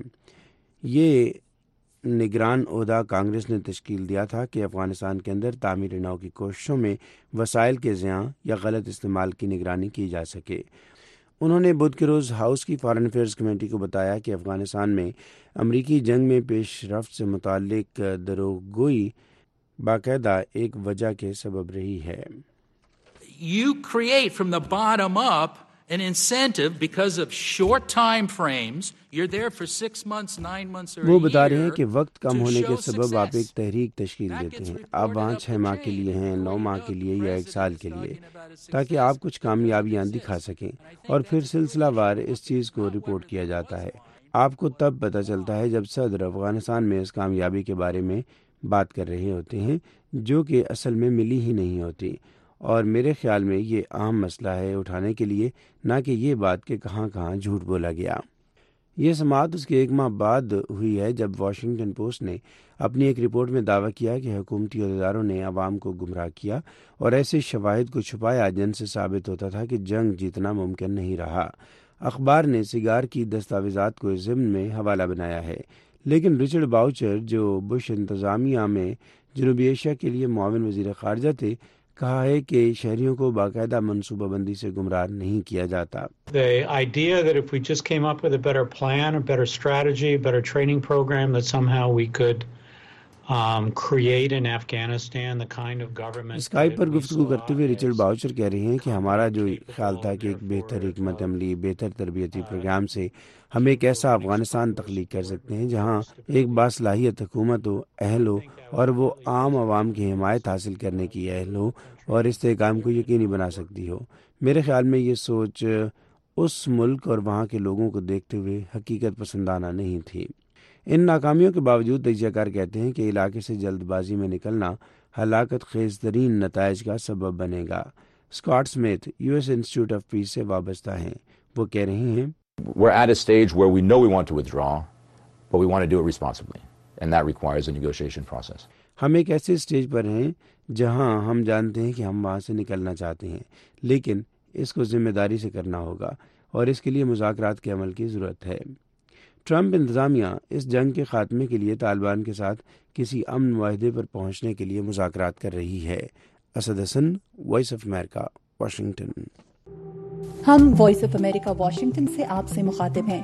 یہ نگران عہدہ کانگریس نے تشکیل دیا تھا کہ افغانستان کے اندر تعمیر نو کی کوششوں میں وسائل کے ضیاع یا غلط استعمال کی نگرانی کی جا سکے۔ انہوں نے بدھ کے روز ہاؤس کی فارن افیئرز کمیٹی کو بتایا کہ افغانستان میں امریکی جنگ میں پیش رفت سے متعلق دروغگوئی باقاعدہ ایک وجہ کے سبب رہی ہے۔ You create from the bottom up an incentive because of short time frames. You're there for 6 months, 9 months or a year. وہ بتا رہے ہیں کہ وقت کم ہونے کے سبب آپ ایک تحریک تشکیل دیتے ہیں۔ آپ وہاں 6 ماہ کے لیے ہیں، 9 ماہ کے لیے یا 1 سال کے لیے، تاکہ آپ کچھ کامیابیاں دکھا سکیں، اور پھر سلسلہ وار اس چیز کو رپورٹ کیا جاتا ہے۔ آپ کو تب پتہ چلتا ہے جب صدر افغانستان میں اس کامیابی کے بارے میں بات کر رہے ہوتے ہیں جو کہ اصل میں ملی ہی نہیں ہوتی۔ اور میرے خیال میں یہ اہم مسئلہ ہے اٹھانے کے لیے، نہ کہ یہ بات کہ کہاں کہاں جھوٹ بولا گیا۔ یہ سماعت اس کے 1 ماہ بعد ہوئی ہے جب واشنگٹن پوسٹ نے اپنی ایک رپورٹ میں دعویٰ کیا کہ حکومتی عہدیداروں نے عوام کو گمراہ کیا اور ایسے شواہد کو چھپایا جن سے ثابت ہوتا تھا کہ جنگ جیتنا ممکن نہیں رہا۔ اخبار نے سیگار کی دستاویزات کو اس ضمن میں حوالہ بنایا ہے، لیکن رچرڈ باؤچر جو بش انتظامیہ میں جنوبی ایشیا کے لیے معاون وزیر خارجہ تھے، کہا ہے کہ شہریوں کو باقاعدہ منصوبہ بندی سے گمراہ نہیں کیا جاتا۔ The idea that if we just came up with a better plan, a better strategy, a better training program, that somehow we could create in Afghanistan the kind of government. Skype پر گفتگو کرتے ہوئے Richard Boucher کہہ رہے ہیں کہ ہمارا جو خیال تھا کہ ایک بہتر حکمت عملی، بہتر تربیتی پروگرام سے ہم ایک ایسا افغانستان تخلیق کر سکتے ہیں جہاں ایک باصلاحیت حکومت ہو، اہل ہو، اور وہ عام عوام کی حمایت حاصل کرنے کی اہل ہو اور استحکام کو یقینی بنا سکتی ہو۔ میرے خیال میں یہ سوچ اس ملک اور وہاں کے لوگوں کو دیکھتے ہوئے حقیقت پسندانہ نہیں تھی۔ ان ناکامیوں کے باوجود تجزیہ کار کہتے ہیں کہ علاقے سے جلد بازی میں نکلنا ہلاکت خیز ترین نتائج کا سبب بنے گا۔ Scott Smith US Institute of Peace سے وابستہ ہیں۔ وہ کہہ رہے ہیں We're at a stage where we know we want to withdraw, but we want to do it responsibly, and that requires a negotiation process. ہم ایک ایسے اسٹیج پر ہیں جہاں ہم جانتے ہیں کہ ہم وہاں سے نکلنا چاہتے ہیں، لیکن اس کو ذمہ داری سے کرنا ہوگا اور اس کے لیے مذاکرات کے عمل کی ضرورت ہے۔ ٹرمپ انتظامیہ اس جنگ کے خاتمے کے لیے طالبان کے ساتھ کسی امن معاہدے پر پہنچنے کے لیے مذاکرات کر رہی ہے۔ Asad Hassan, Voice of America, Washington. ہم وائس آف امریکہ واشنگٹن سے آپ سے مخاطب ہیں۔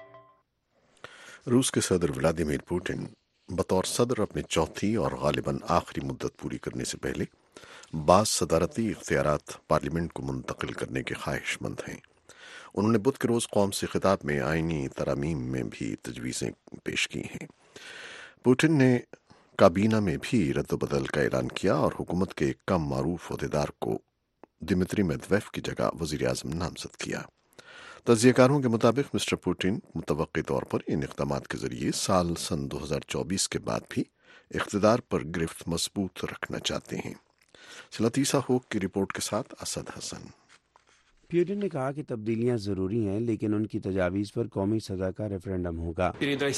روس کے صدر ولادیمیر پوٹن بطور صدر اپنی چوتھی اور غالباً آخری مدت پوری کرنے سے پہلے بعض صدارتی اختیارات پارلیمنٹ کو منتقل کرنے کے خواہش مند ہیں۔ انہوں نے بدھ کے روز قوم سے خطاب میں آئینی ترامیم میں بھی تجویزیں پیش کی ہیں۔ پوٹن نے کابینہ میں بھی رد و بدل کا اعلان کیا اور حکومت کے ایک کم معروف عہدیدار کو دمتری میدویف کی جگہ وزیر اعظم نامزد کیا۔ تجزیہ کاروں کے مطابق مسٹر پوٹن متوقع طور پر ان اقدامات کے ذریعے سن 2024 کے بعد بھی اقتدار پر گرفت مضبوط رکھنا چاہتے ہیں۔ لطیفہ ہوک کی رپورٹ کے ساتھ اسد حسن۔ پیوٹن نے کہا کہ تبدیلیاں ضروری ہیں، لیکن ان کی تجاویز پر قومی سطح کا ریفرنڈم ہوگا۔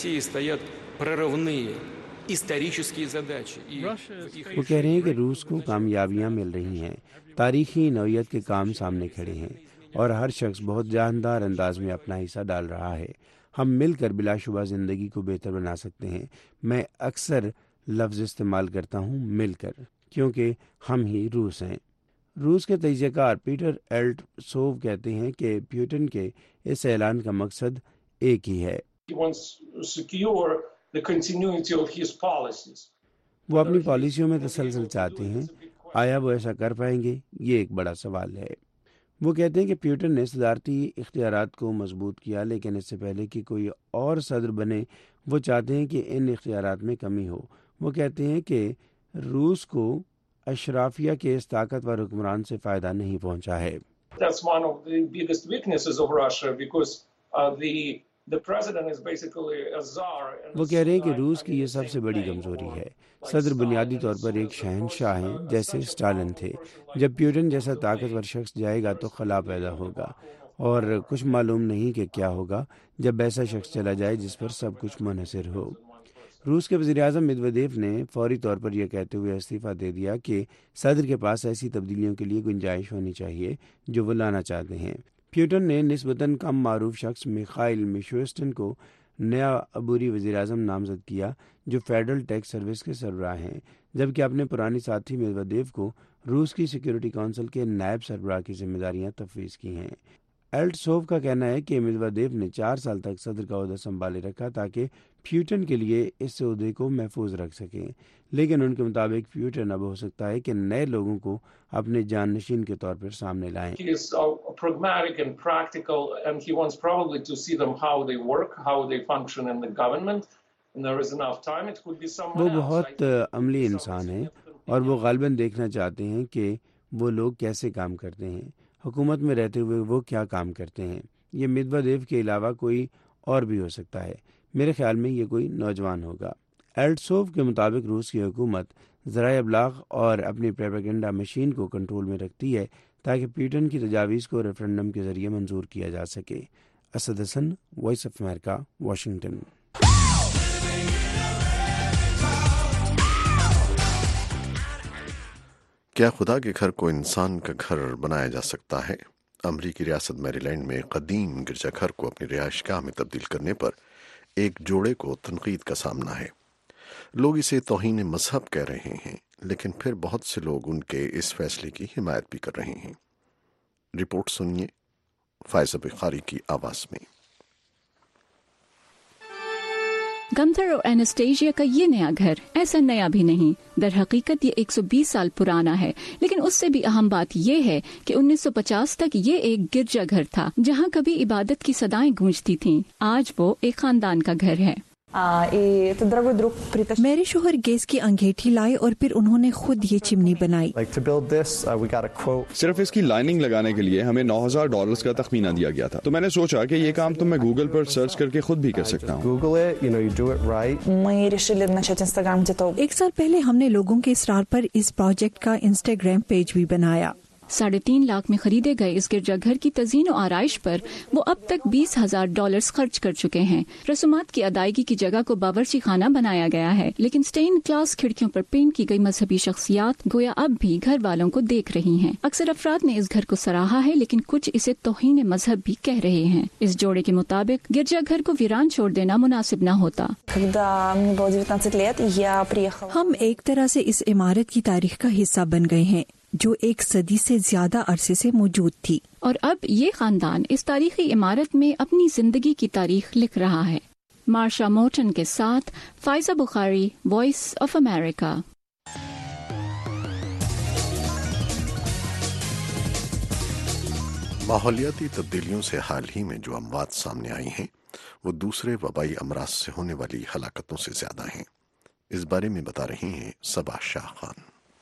وہ کہہ رہے ہیں کہ روس کو کامیابیاں مل رہی ہیں، تاریخی نوعیت کے کام سامنے کھڑے ہیں اور ہر شخص بہت جاندار انداز میں اپنا حصہ ڈال رہا ہے۔ ہم مل کر بلا شبہ زندگی کو بہتر بنا سکتے ہیں۔ میں اکثر لفظ استعمال کرتا ہوں مل کر، کیونکہ ہم ہی روس ہیں۔ روس کے تجزیہ کار پیٹر ایلٹسوو کہتے ہیں کہ پیوٹن کے اس اعلان کا مقصد ایک ہی ہے، وہ اپنی پالیسیوں میں تسلسل چاہتے ہیں۔ آیا وہ ایسا کر پائیں گے؟ یہ ایک بڑا سوال ہے۔ وہ کہتے ہیں کہ پیوٹن نے صدارتی اختیارات کو مضبوط کیا، لیکن اس سے پہلے کہ کوئی اور صدر بنے وہ چاہتے ہیں کہ ان اختیارات میں کمی ہو۔ وہ کہتے ہیں کہ روس کو اشرافیہ کے اس طاقتور حکمران سے فائدہ نہیں پہنچا ہے۔ وہ کہہ رہے ہیں کہ روس کی یہ سب سے بڑی کمزوری ہے۔ صدر بنیادی طور پر ایک شہنشاہ ہیں جیسے اسٹالن تھے۔ جب پیوٹن جیسا طاقتور شخص جائے گا تو خلا پیدا ہوگا، اور کچھ معلوم نہیں کہ کیا ہوگا جب ایسا شخص چلا جائے جس پر سب کچھ منحصر ہو۔ روس کے وزیر اعظم میدویدیو نے فوری طور پر یہ کہتے ہوئے استعفیٰ دے دیا کہ صدر کے پاس ایسی تبدیلیوں کے لیے گنجائش ہونی چاہیے جو وہ لانا چاہتے ہیں۔ پیوٹن نے نسبتاً کم معروف شخص میخائیل میشوستن کو نیا عبوری وزیر اعظم نامزد کیا جو فیڈرل ٹیکس سروس کے سربراہ ہیں، جبکہ اپنے پرانے ساتھی میدویدیو کو روس کی سیکیورٹی کونسل کے نائب سربراہ کی ذمہ داریاں تفویض کی ہیں۔ ایلٹسوو کا کہنا ہے کہ میدویدیو نے 4 سال تک صدر کا عہدہ سنبھالے رکھا تاکہ پیوٹن کے لیے اس عہدے کو محفوظ رکھ سکیں، لیکن ان کے مطابق پیوٹن اب ہو سکتا ہے کہ نئے لوگوں کو اپنے جانشین کے طور پر سامنے لائیں۔ وہ بہت عملی انسان ہیں اور وہ غالباً دیکھنا چاہتے ہیں کہ وہ لوگ کیسے کام کرتے ہیں، حکومت میں رہتے ہوئے وہ کیا کام کرتے ہیں۔ یہ میدویدیو کے علاوہ کوئی اور بھی ہو سکتا ہے، میرے خیال میں یہ کوئی نوجوان ہوگا۔ ایلٹسوو کے مطابق روس کی حکومت ذرائع ابلاغ اور اپنی پروپیگنڈا مشین کو کنٹرول میں رکھتی ہے تاکہ پیوٹن کی تجاویز کو ریفرنڈم کے ذریعے منظور کیا جا سکے۔ Asad Hassan, Voice of America, Washington. کیا خدا کے گھر کو انسان کا گھر بنایا جا سکتا ہے؟ امریکی ریاست میری لینڈ میں قدیم گرجا گھر کو اپنی رہائش گاہ میں تبدیل کرنے پر ایک جوڑے کو تنقید کا سامنا ہے۔ لوگ اسے توہین مذہب کہہ رہے ہیں، لیکن پھر بہت سے لوگ ان کے اس فیصلے کی حمایت بھی کر رہے ہیں۔ رپورٹ سنیے فائزہ بخاری کی آواز میں۔ گنتھر اور اینسٹیشیا کا یہ نیا گھر ایسا نیا بھی نہیں، در حقیقت یہ 120 سال پرانا ہے، لیکن اس سے بھی اہم بات یہ ہے کہ 1950 تک یہ ایک گرجا گھر تھا جہاں کبھی عبادت کی صدائیں گونجتی تھیں۔ آج وہ ایک خاندان کا گھر ہے۔ میرے شوہر گیس کی انگیٹھی لائے اور پھر انہوں نے خود یہ چمنی بنائی۔ صرف اس کی لائننگ لگانے کے لیے ہمیں $9,000 کا تخمینہ دیا گیا تھا، تو میں نے سوچا کہ یہ کام تو میں گوگل پر سرچ کر کے خود بھی کر سکتا ہوں۔ 1 سال پہلے ہم نے لوگوں کے اصرار پر اس پروجیکٹ کا انسٹاگرام پیج بھی بنایا۔ 3.5 لاکھ میں خریدے گئے اس گرجا گھر کی تزئین و آرائش پر وہ اب تک $20,000 خرچ کر چکے ہیں۔ رسومات کی ادائیگی کی جگہ کو باورچی خانہ بنایا گیا ہے، لیکن سٹین گلاس کھڑکیوں پر پینٹ کی گئی مذہبی شخصیات گویا اب بھی گھر والوں کو دیکھ رہی ہیں۔ اکثر افراد نے اس گھر کو سراہا ہے، لیکن کچھ اسے توہین مذہب بھی کہہ رہے ہیں۔ اس جوڑے کے مطابق گرجا گھر کو ویران چھوڑ دینا مناسب نہ ہوتا۔ ہم ایک طرح سے اس عمارت کی تاریخ کا حصہ بن گئے ہیں جو 1 صدی سے زیادہ عرصے سے موجود تھی، اور اب یہ خاندان اس تاریخی عمارت میں اپنی زندگی کی تاریخ لکھ رہا ہے۔ مارشا مورٹن کے ساتھ Faiza Bukhari, Voice of America. ماحولیاتی تبدیلیوں سے حال ہی میں جو اموات سامنے آئی ہیں وہ دوسرے وبائی امراض سے ہونے والی ہلاکتوں سے زیادہ ہیں۔ اس بارے میں بتا رہی ہیں صبا شاہ خان۔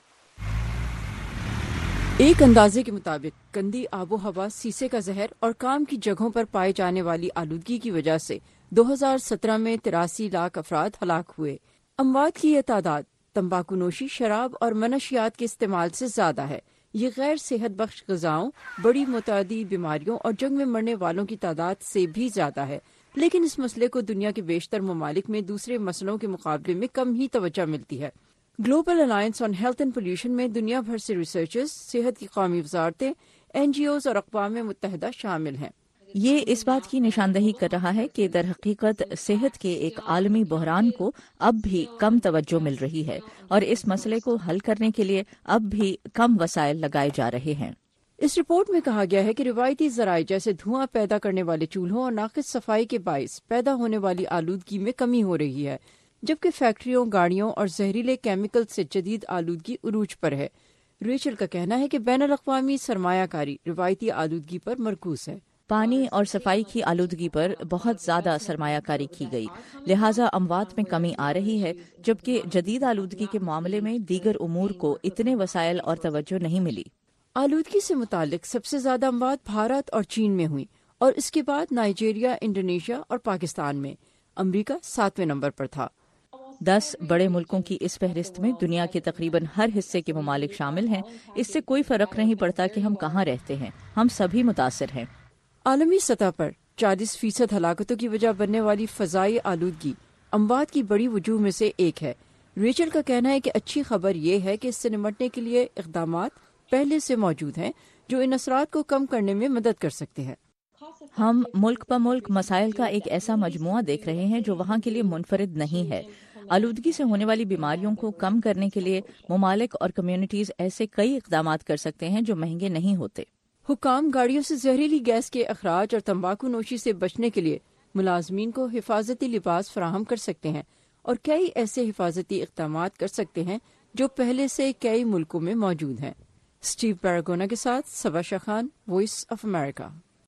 ایک اندازے کے مطابق گندی آب و ہوا، سیسے کا زہر اور کام کی جگہوں پر پائے جانے والی آلودگی کی وجہ سے 2017 میں 83 لاکھ افراد ہلاک ہوئے۔ اموات کی یہ تعداد تمباکو نوشی، شراب اور منشیات کے استعمال سے زیادہ ہے۔ یہ غیر صحت بخش غذاؤں، بڑی متعدی بیماریوں اور جنگ میں مرنے والوں کی تعداد سے بھی زیادہ ہے، لیکن اس مسئلے کو دنیا کے بیشتر ممالک میں دوسرے مسئلوں کے مقابلے میں کم ہی توجہ ملتی ہے۔ Global Alliance on Health and Pollution میں دنیا بھر سے ریسرچرز، صحت کی قومی وزارتیں، NGOs اور اقوام متحدہ شامل ہیں۔ یہ اس بات کی نشاندہی کر رہا ہے کہ در حقیقت صحت کے ایک عالمی بحران کو اب بھی کم توجہ مل رہی ہے اور اس مسئلے کو حل کرنے کے لیے اب بھی کم وسائل لگائے جا رہے ہیں۔ اس رپورٹ میں کہا گیا ہے کہ روایتی ذرائع جیسے دھواں پیدا کرنے والے چولہوں اور ناقص صفائی کے باعث پیدا ہونے والی آلودگی میں کمی ہو رہی ہے، جبکہ فیکٹریوں، گاڑیوں اور زہریلے کیمیکل سے جدید آلودگی عروج پر ہے۔ ریچل کا کہنا ہے کہ بین الاقوامی سرمایہ کاری روایتی آلودگی پر مرکوز ہے۔ پانی اور صفائی کی آلودگی پر بہت زیادہ سرمایہ کاری کی گئی، لہٰذا اموات میں کمی آ رہی ہے، جبکہ جدید آلودگی کے معاملے میں دیگر امور کو اتنے وسائل اور توجہ نہیں ملی۔ آلودگی سے متعلق سب سے زیادہ اموات بھارت اور چین میں ہوئی اور اس کے بعد نائجیریا، انڈونیشیا اور پاکستان میں۔ امریکہ 7ویں نمبر پر تھا۔ 10 بڑے ملکوں کی اس فہرست میں دنیا کے تقریباً ہر حصے کے ممالک شامل ہیں۔ اس سے کوئی فرق نہیں پڑتا کہ ہم کہاں رہتے ہیں، ہم سبھی متاثر ہیں۔ عالمی سطح پر 40% ہلاکتوں کی وجہ بننے والی فضائی آلودگی اموات کی بڑی وجوہ میں سے ایک ہے۔ ریچل کا کہنا ہے کہ اچھی خبر یہ ہے کہ اس سے نمٹنے کے لیے اقدامات پہلے سے موجود ہیں جو ان اثرات کو کم کرنے میں مدد کر سکتے ہیں۔ ہم ملک پہ ملک مسائل کا ایک ایسا مجموعہ دیکھ رہے ہیں جو وہاں کے لیے منفرد نہیں ہے۔ آلودگی سے ہونے والی بیماریوں کو کم کرنے کے لیے ممالک اور کمیونٹیز ایسے کئی اقدامات کر سکتے ہیں جو مہنگے نہیں ہوتے۔ حکام گاڑیوں سے زہریلی گیس کے اخراج اور تمباکو نوشی سے بچنے کے لیے ملازمین کو حفاظتی لباس فراہم کر سکتے ہیں اور کئی ایسے حفاظتی اقدامات کر سکتے ہیں جو پہلے سے کئی ملکوں میں موجود ہیں۔ اسٹیو پیراگونا کے ساتھ Saba Shah Khan, Voice of America.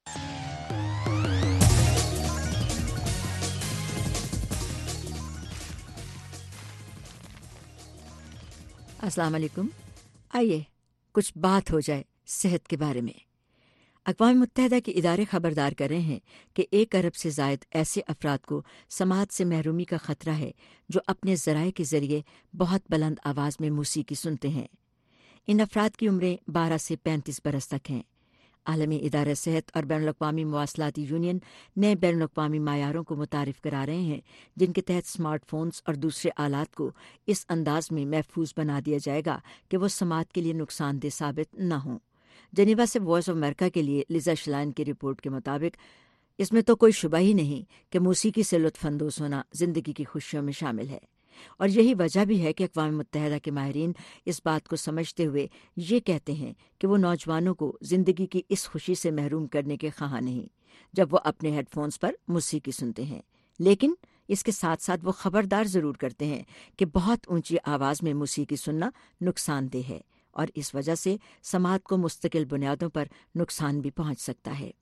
السلام علیکم۔ آئیے کچھ بات ہو جائے صحت کے بارے میں۔ اقوام متحدہ کے ادارے خبردار کر رہے ہیں کہ 1 ارب سے زائد ایسے افراد کو سماعت سے محرومی کا خطرہ ہے جو اپنے ذرائع کے ذریعے بہت بلند آواز میں موسیقی سنتے ہیں۔ ان افراد کی عمریں 12 سے 35 برس تک ہیں۔ عالمی ادارہ صحت اور بین الاقوامی مواصلاتی یونین نئے بین الاقوامی معیاروں کو متعارف کرا رہے ہیں جن کے تحت اسمارٹ فونز اور دوسرے آلات کو اس انداز میں محفوظ بنا دیا جائے گا کہ وہ سماعت کے لیے نقصان دہ ثابت نہ ہوں۔ جنیوا سے وائس آف امریکہ کے لیے لیزا شلائن کی رپورٹ کے مطابق اس میں تو کوئی شبہ ہی نہیں کہ موسیقی سے لطف اندوز ہونا زندگی کی خوشیوں میں شامل ہے، اور یہی وجہ بھی ہے کہ اقوام متحدہ کے ماہرین اس بات کو سمجھتے ہوئے یہ کہتے ہیں کہ وہ نوجوانوں کو زندگی کی اس خوشی سے محروم کرنے کے خواہاں نہیں جب وہ اپنے ہیڈ فونز پر موسیقی سنتے ہیں، لیکن اس کے ساتھ ساتھ وہ خبردار ضرور کرتے ہیں کہ بہت اونچی آواز میں موسیقی سننا نقصان دہ ہے اور اس وجہ سے سماعت کو مستقل بنیادوں پر نقصان بھی پہنچ سکتا ہے۔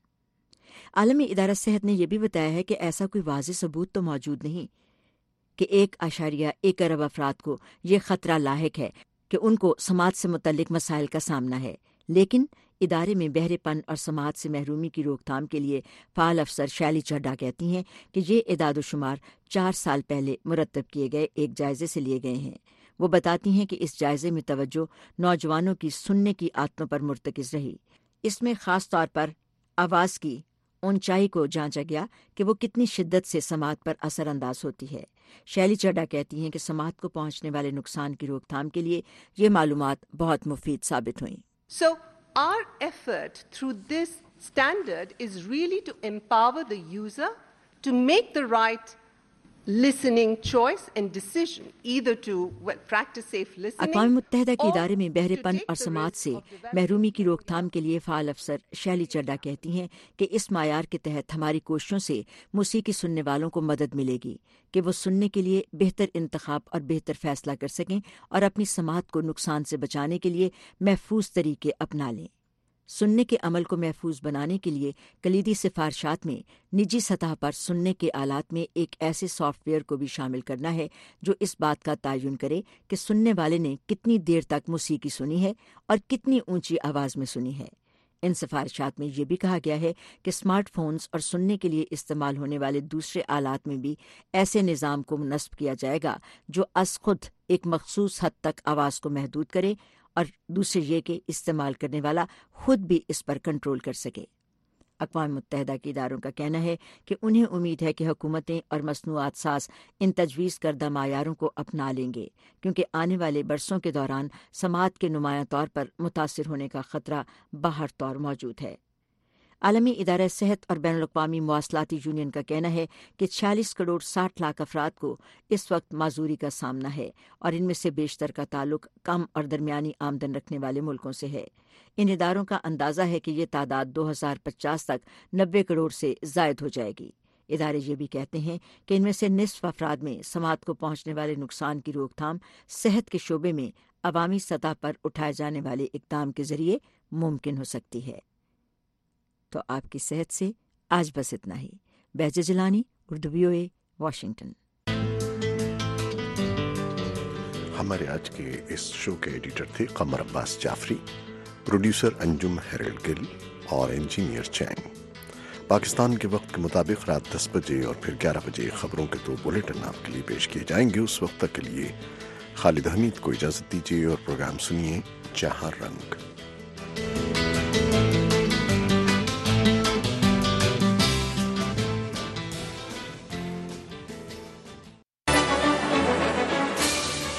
عالمی ادارہ صحت نے یہ بھی بتایا ہے کہ ایسا کوئی واضح ثبوت تو موجود نہیں کہ 1.1 ارب افراد کو یہ خطرہ لاحق ہے کہ ان کو سماعت سے متعلق مسائل کا سامنا ہے، لیکن ادارے میں بہرے پن اور سماعت سے محرومی کی روک تھام کے لیے فعال افسر شیلی چڈھا کہتی ہیں کہ یہ اعداد و شمار 4 سال پہلے مرتب کیے گئے ایک جائزے سے لیے گئے ہیں۔ وہ بتاتی ہیں کہ اس جائزے میں توجہ نوجوانوں کی سننے کی عادتوں پر مرتکز رہی۔ اس میں خاص طور پر آواز کی اونچائی کو جانچا گیا کہ وہ کتنی شدت سے سماعت پر اثر انداز ہوتی ہے۔ شیلی چڈھا کہتی ہیں کہ سماعت کو پہنچنے والے نقصان کی روک تھام کے لیے یہ معلومات بہت مفید ثابت ہوئیں۔ So our effort through this standard is really to empower the user to make the right listening choice and decision, either to practice safe listening۔ اقوام متحدہ کے ادارے میں بہرے پن اور سماعت سے محرومی کی روک تھام کے لیے فعال افسر شیلی چڈھا کہتی ہیں کہ اس معیار کے تحت ہماری کوششوں سے موسیقی سننے والوں کو مدد ملے گی کہ وہ سننے کے لیے بہتر انتخاب اور بہتر فیصلہ کر سکیں اور اپنی سماعت کو نقصان سے بچانے کے لیے محفوظ طریقے اپنا لیں۔ سننے کے عمل کو محفوظ بنانے کے لیے کلیدی سفارشات میں نجی سطح پر سننے کے آلات میں ایک ایسے سافٹ ویئر کو بھی شامل کرنا ہے جو اس بات کا تعین کرے کہ سننے والے نے کتنی دیر تک موسیقی سنی ہے اور کتنی اونچی آواز میں سنی ہے۔ ان سفارشات میں یہ بھی کہا گیا ہے کہ اسمارٹ فونز اور سننے کے لیے استعمال ہونے والے دوسرے آلات میں بھی ایسے نظام کو نصب کیا جائے گا جو از خود ایک مخصوص حد تک آواز کو محدود کرے اور دوسرے یہ کہ استعمال کرنے والا خود بھی اس پر کنٹرول کر سکے۔ اقوام متحدہ کے اداروں کا کہنا ہے کہ انہیں امید ہے کہ حکومتیں اور مصنوعات ساز ان تجویز کردہ معیاروں کو اپنا لیں گے کیونکہ آنے والے برسوں کے دوران سماعت کے نمایاں طور پر متاثر ہونے کا خطرہ باہر طور موجود ہے۔ عالمی ادارہ صحت اور بین الاقوامی مواصلاتی یونین کا کہنا ہے کہ 46 کروڑ 60 لاکھ افراد کو اس وقت معذوری کا سامنا ہے اور ان میں سے بیشتر کا تعلق کم اور درمیانی آمدن رکھنے والے ملکوں سے ہے۔ ان اداروں کا اندازہ ہے کہ یہ تعداد 2050 تک 90 کروڑ سے زائد ہو جائے گی۔ ادارے یہ بھی کہتے ہیں کہ ان میں سے نصف افراد میں سماعت کو پہنچنے والے نقصان کی روک تھام صحت کے شعبے میں عوامی سطح پر اٹھائے جانے والے اقدام کے ذریعے ممکن ہو سکتی ہے۔ تو آپ کی صحت سے آج بس اتنا ہی۔ Bahja Jilani, Urdu VOA، Washington. ہمارے آج کے اس شو کے ایڈیٹر تھے قمر عباس جعفری، پروڈیوسر انجم ہیرلڈ گل اور انجینئر چینگ۔ پاکستان کے وقت کے مطابق رات 10 بجے اور پھر 11 بجے خبروں کے 2 بلیٹن آپ کے لیے پیش کیے جائیں گے۔ اس وقت تک کے لیے خالد حمید کو اجازت دیجیے اور پروگرام سنیے جہاں رنگ۔